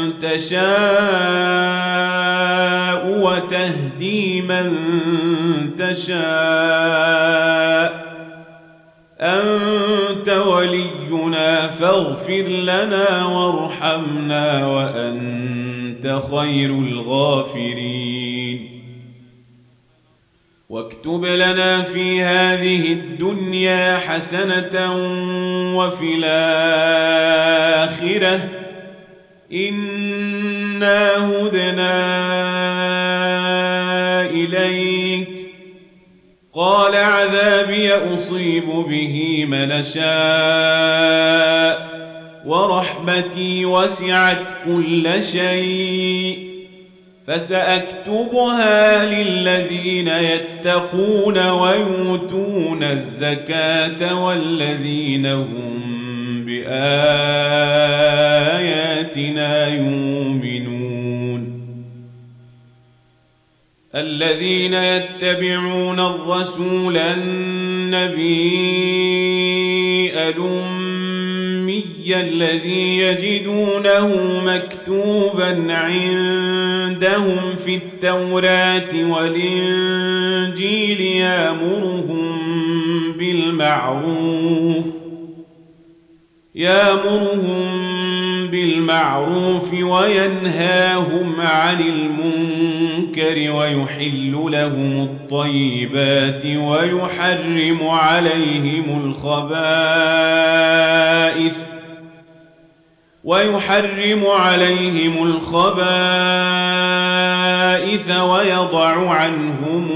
تشاء وتهدي من تشاء أنت ولينا فاغفر لنا وارحمنا وأنت خير الغافرين. واكتب لنا في هذه الدنيا حسنة وفي الآخرة إنا هدنا إليك قال عذابي أصيب به من شاء ورحمتي وسعت كل شيء فسأكتبها للذين يتقون ويؤتون الزكاة والذين هم بآياتنا يؤمنون. الذين يتبعون الرسول النبي الأمي الذي يجدونه مكتوبا عندهم في التوراة والإنجيل يأمرهم بالمعروف وينهاهم عن المنكر ويحل لهم الطيبات ويحرم عليهم الخبائث ويضع عنهم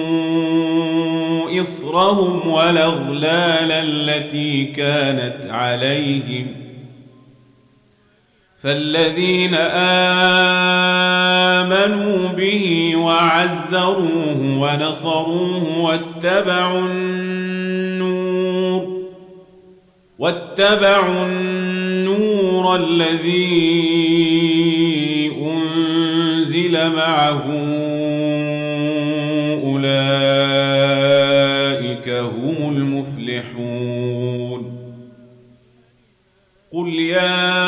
إصرهم والأغلال التي كانت عليهم فالذين آمنوا به وعزروه ونصروه واتبعوا النور الذي أنزل معه أولئك هم المفلحون. قل يا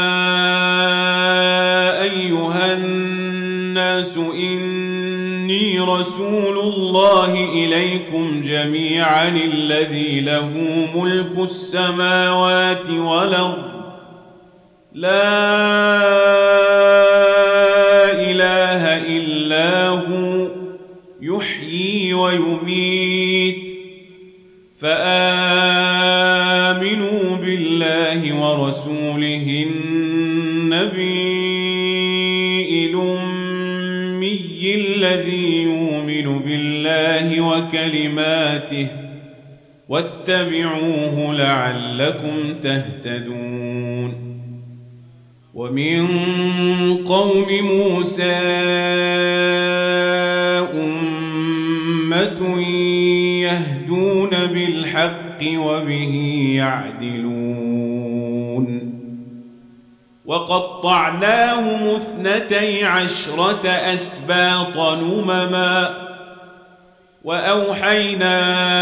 أيها الناس إني رسول الله إليكم جميعا الذي له ملك السماوات والأرض لا إله إلا هو يحيي ويميت فآمنوا بالله ورسوله النبي الأمي الذي يؤمن بالله وكلماته واتبعوه لعلكم تهتدون. ومن قوم موسى أمة يهدون بالحق وبه يعدلون. وقطعناهم 12 أسباط أمما وأوحينا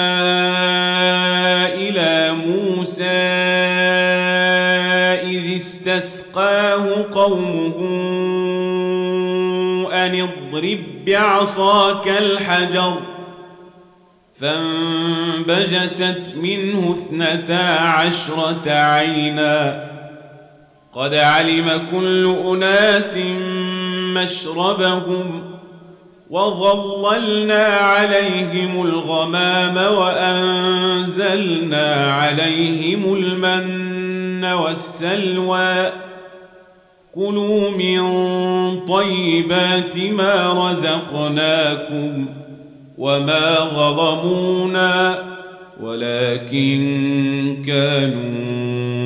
إلى موسى إذ استسقاه قومه أن اضرب بعصاك الحجر فانبجست منه 12 عينا قد علم كل أناس مشربهم وظللنا عليهم الغمام وأنزلنا عليهم المن والسلوى كلوا من طيبات ما رزقناكم وما ظلمونا ولكن كانوا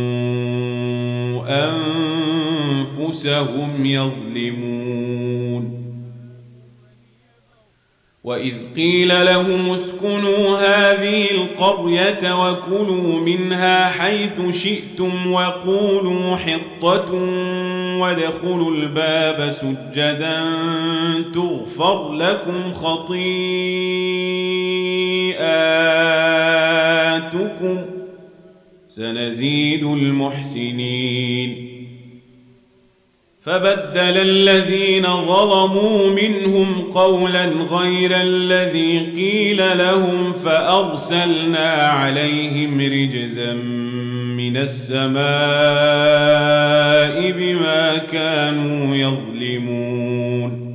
أنفسهم يظلمون. وإذ قيل لهم اسكنوا هذه القرية وكلوا منها حيث شئتم وقولوا حطة وادخلوا الباب سجدا تغفر لكم خطيئاتكم سنزيد المحسنين. فبدل الذين ظلموا منهم قولا غير الذي قيل لهم فأرسلنا عليهم رجزا من السماء بما كانوا يظلمون.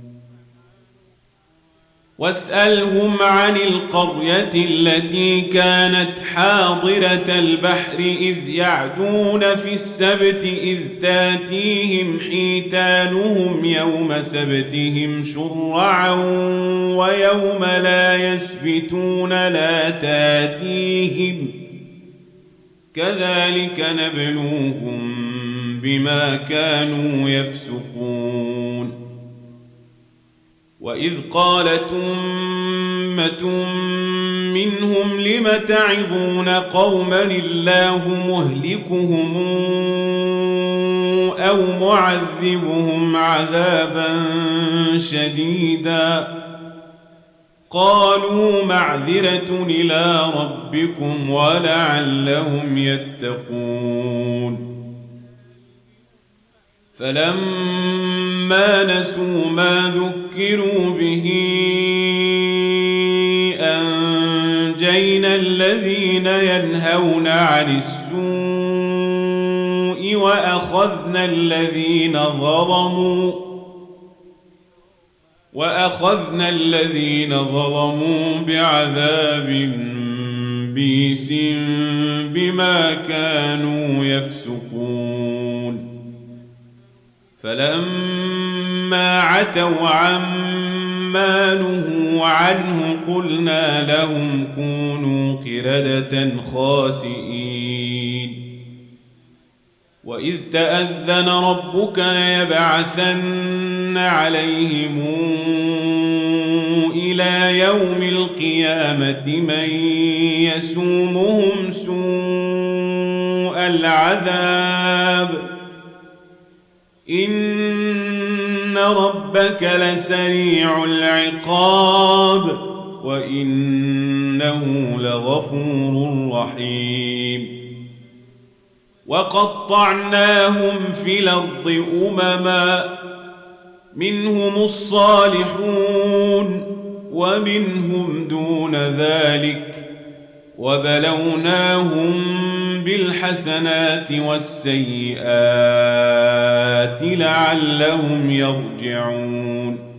واسألهم عن القرية التي كانت حاضرة البحر إذ يعدون في السبت إذ تاتيهم حيتانهم يوم سبتهم شرعا ويوم لا يسبتون لا تاتيهم كذلك نبلوهم بما كانوا يفسقون. وإذ قالت أمة منهم لم تعظون قوما الله مهلكهم أو معذبهم عذابا شديدا قالوا معذرة إلى ربكم ولعلهم يتقون. فلما نسوا ما ذكروا به أنجينا الذين ينهون عن السوء وأخذنا الذين ظلموا بعذاب بئيس بما كانوا يفسقون. فلما عتوا عما نهوا عنه قلنا لهم كونوا قردة خاسئين. وإذ تأذن ربك ليبعثن عليهم إلى يوم القيامة من يسومهم سوء العذاب إن ربك لسريع العقاب وإنه لغفور رحيم وقطعناهم في الأرض أمما منهم الصالحون ومنهم دون ذلك وبلوناهم بالحسنات والسيئات لعلهم يرجعون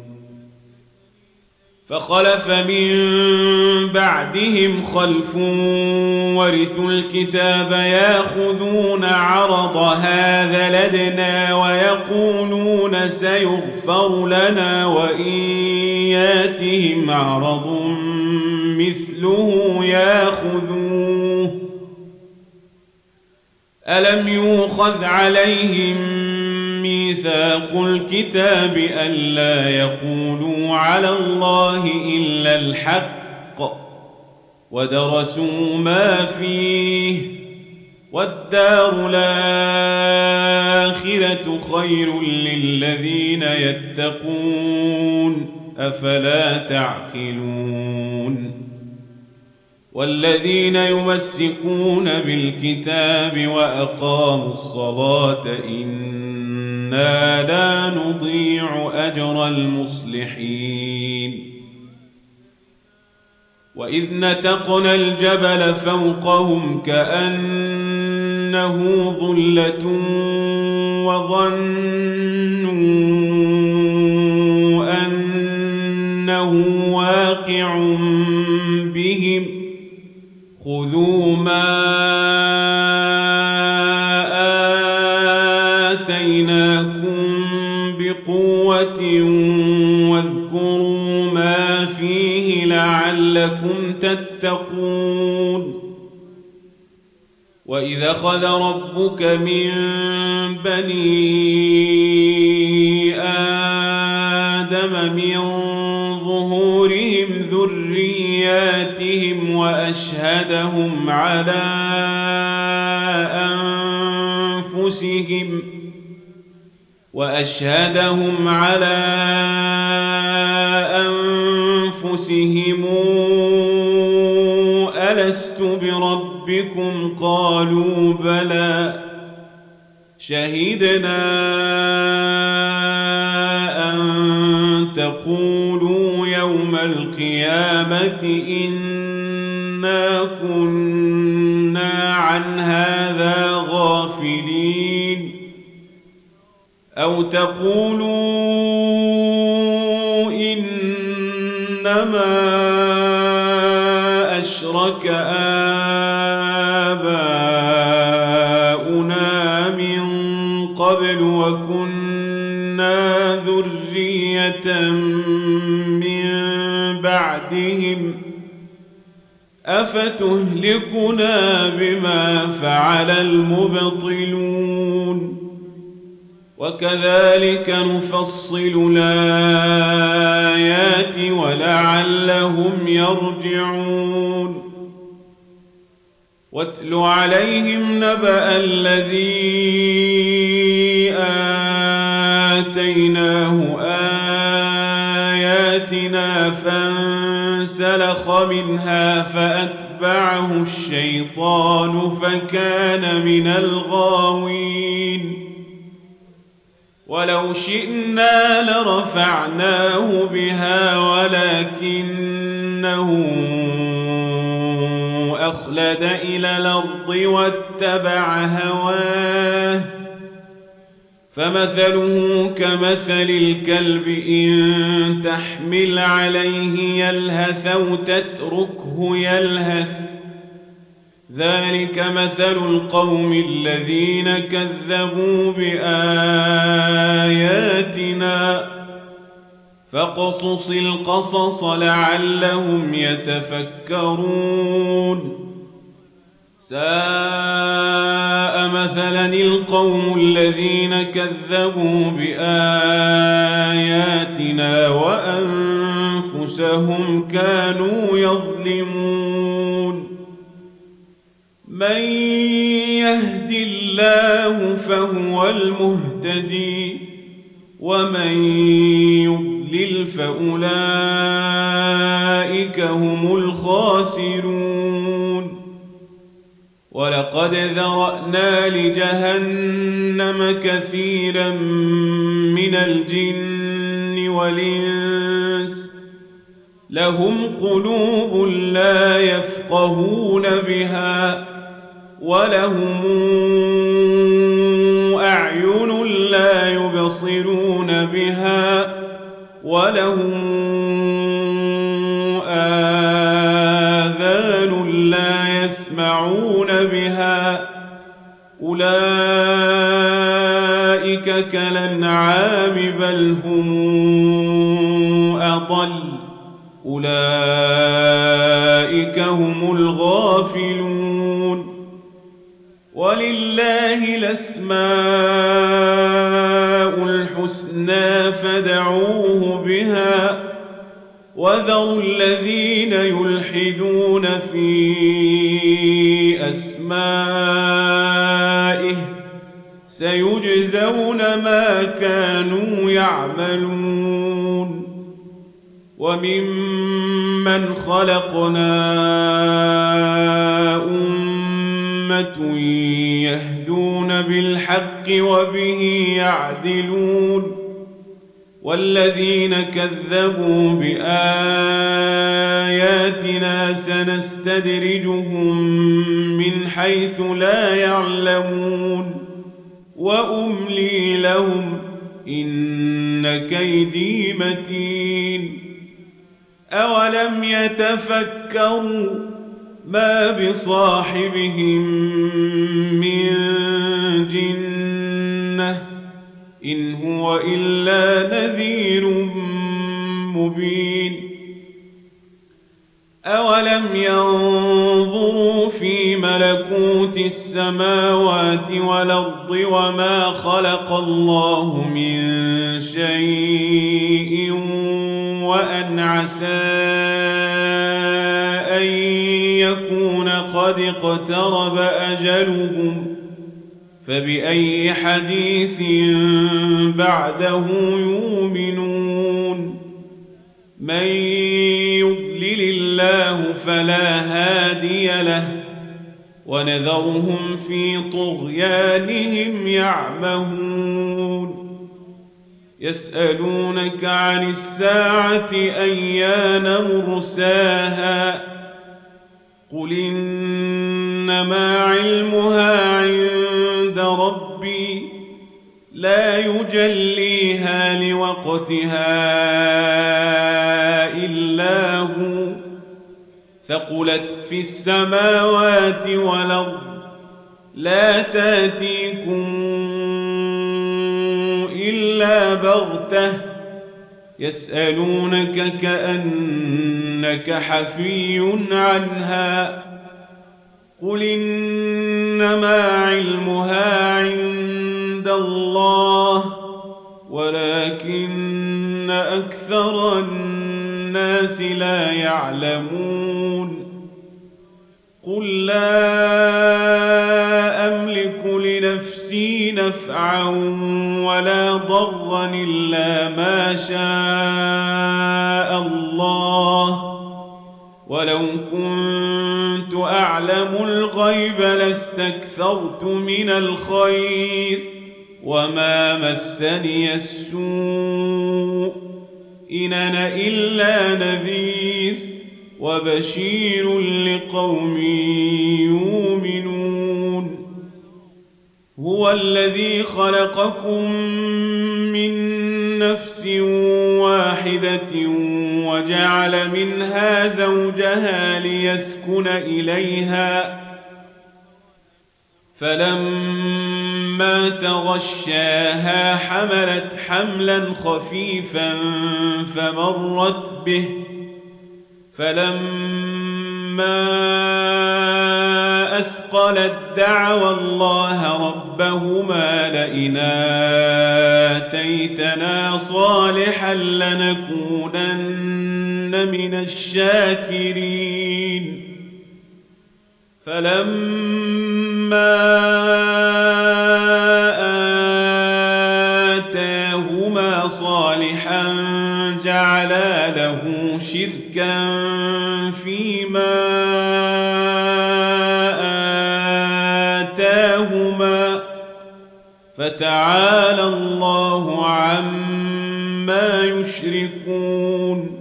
فخلف من بعدهم خلف ورثوا الكتاب ياخذون عرض هذا لدنا ويقولون سيغفر لنا وإن ياتهم عرض مثله ياخذوه ألم يؤخذ عليهم ميثاق الكتاب ألا يقولوا على الله إلا الحق ودرسوا ما فيه والدار الآخرة خير للذين يتقون أفلا تعقلون والذين يمسكون بالكتاب وأقاموا الصلاة إنا لا نضيع أجر المصلحين وإذ نتقنا الجبل فوقهم كأنه ظلة وظنوا أنه واقع بهم خذوا ما آتيناكم بقوة واذكروا ما فيه لعلكم تتقون وإذا أخذ ربك من بني آدم من ظهورهم ذرياتهم وأشهدهم على أنفسهم ألست بربكم قالوا بلى شهدنا أن تقولوا يوم القيامة إنا كنا عن هذا غافلين أو تقولوا إنما أشرك آباؤنا من قبل وكنا ذرية من بعدهم أفتهلكنا بما فعل المبطلون وكذلك نفصل الآيات ولعلهم يرجعون واتل عليهم نبأ الذي آتيناه آياتنا فانسلخ منها فأتبعه الشيطان فكان من الغاوين ولو شئنا لرفعناه بها ولكنه أخلد إلى الأرض واتبع هواه فمثله كمثل الكلب إن تحمل عليه يلهث أو تتركه يلهث ذلك مثل القوم الذين كذبوا بآياتنا فاقصص القصص لعلهم يتفكرون ساء مثلا القوم الذين كذبوا بآياتنا وأنفسهم كانوا يظلمون من يهد الله فهو المهتدي ومن يضلل فأولئك هم الخاسرون ولقد ذرأنا لجهنم كثيرا من الجن والإنس لهم قلوب لا يفقهون بها ولهم أعين لا يبصرون بها ولهم آذان لا يسمعون بها أولئك كالأنعام بل هم أضل أولئك هم الغافلون ولله الأسماء الحسنى فادعوه بها وذروا الذين يلحدون في أسمائه سيجزون ما كانوا يعملون وممن خلقنا أمة يهدون بالحق وبه يعدلون والذين كذبوا بآياتنا سنستدرجهم من حيث لا يعلمون وأملي لهم إن كيدي متين أولم يتفكروا ما بصاحبهم من جنة إن هو إلا نذير مبين أولم ينظروا في ملكوت السماوات والأرض وما خلق الله من شيء وأن عسى أن يكون قد اقترب أجلهم فبأي حديث بعده يؤمنون من يضلل الله فلا هادي له ونذرهم في طغيانهم يعمهون يسألونك عن الساعة أيان مرساها قل إنما علمها عند ربي لا يجليها لوقتها إلا هو ثقلت في السماوات والأرض لا تأتيكم إلا بغتة يسألونك كأنك حفي عنها قل إنما علمها عند الله ولكن أكثر الناس لا يعلمون قل لا أملك لنفسي نفعا ولا ضرا إلا ما شاء الله ولو كنت أعلم الغيب لاستكثرت من الخير وما مسني السوء إن أنا إلا نذير وبشير لقوم يؤمنون هو الذي خلقكم من نفس واحدة وجعل منها زوجها ليسكن إليها فلما تغشاها حملت حملا خفيفا فمرت به فلما أثقلت دعوا الله ربهما لئن آتيتنا صالحا لنكونن من الشاكرين فلما آتاهما صالحا جعلا له شركا فيما آتاهما فتعالى الله عما يشركون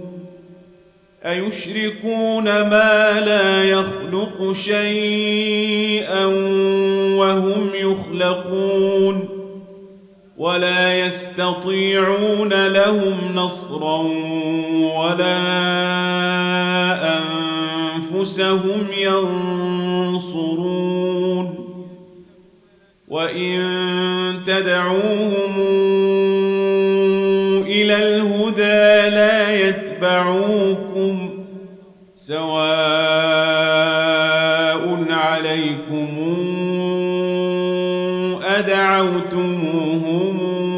أيشركون ما لا يخلق شيئا وهم يخلقون ولا يستطيعون لهم نصرا ولا أنفسهم ينصرون وإن تدعوهم إلى الهدى لا يتبعوكم سواء عليكم أدعوتموهم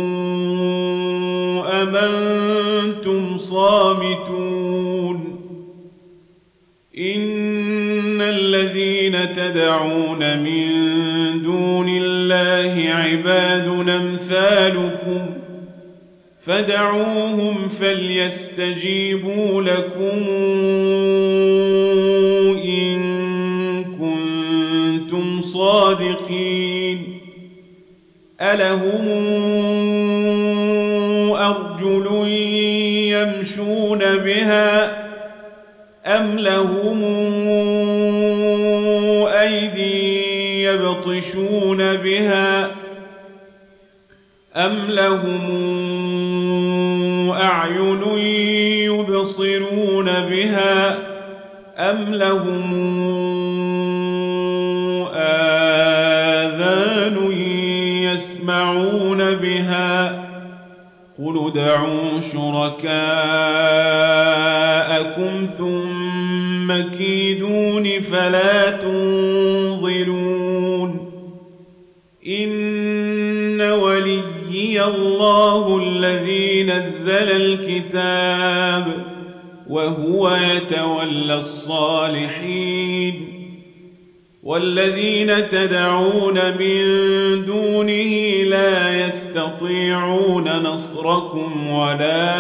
أم أنتم صامتون إن الذين تدعون من دون الله عباد أمثالكم فدعوهم فليستجيبوا لكم إن كنتم صادقين ألهم أرجل يمشون بها أم لهم أيدي يبطشون بها أم لهم أعين يبصرون بها أم لهم آذان يسمعون بها قل ادعوا شركاءكم ثم كيدون فلا تنظرون إن وليي الله الذي نزل الكتاب وهو يتولى الصالحين والذين تدعون من دونه لا يستطيعون نصركم ولا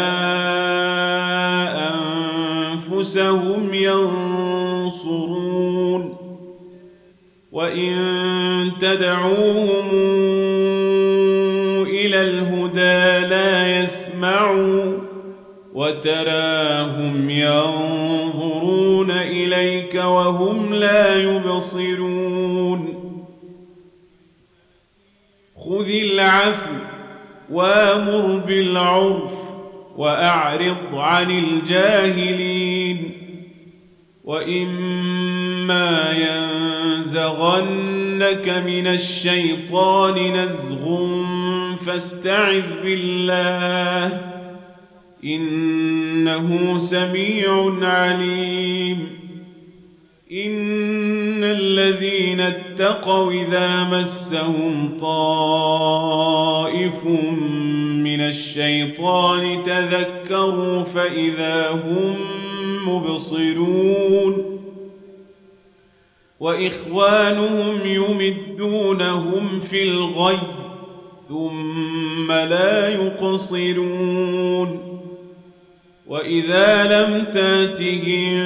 أنفسهم ينصرون وإن تدعوهم إلى الهدى لا يسمعوا وتراهم ينظرون إليك وهم لا يبصرون خذ العفو وامر بالعرف وأعرض عن الجاهلين وإما ينزغنك من الشيطان نزغ فاستعذ بالله إنه سميع عليم إن الذين اتقوا إذا مسهم طائف من الشيطان تذكروا فإذا هم مبصرون وإخوانهم يمدونهم في الغي ثم لا يقصرون وإذا لم تاتهم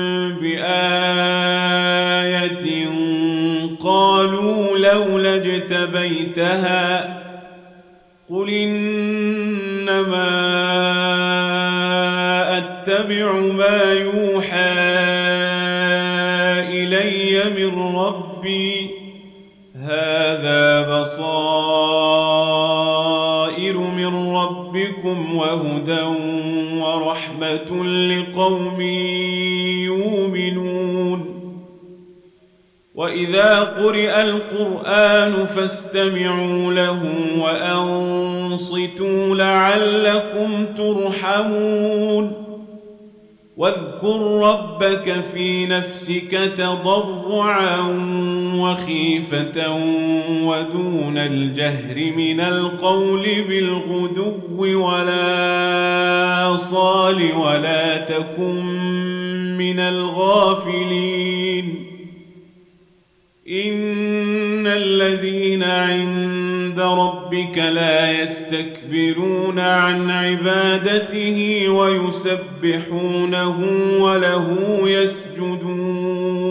بآية قالوا لولا اجتبيتها قل إنما أتبع ما يوحى إلي من ربي هذا بصائر من ربكم وهدى ورحمة لقوم يؤمنون وإذا قرئ القرآن فاستمعوا له وأنصتوا لعلكم ترحمون واذكر ربك في نفسك تضرعا وخيفة ودون الجهر من القول بالغدو ولا صال ولا تكن من الغافلين إن الذين عند ربك لا يستكبرون عن عبادته ويسبحونه وله يسجدون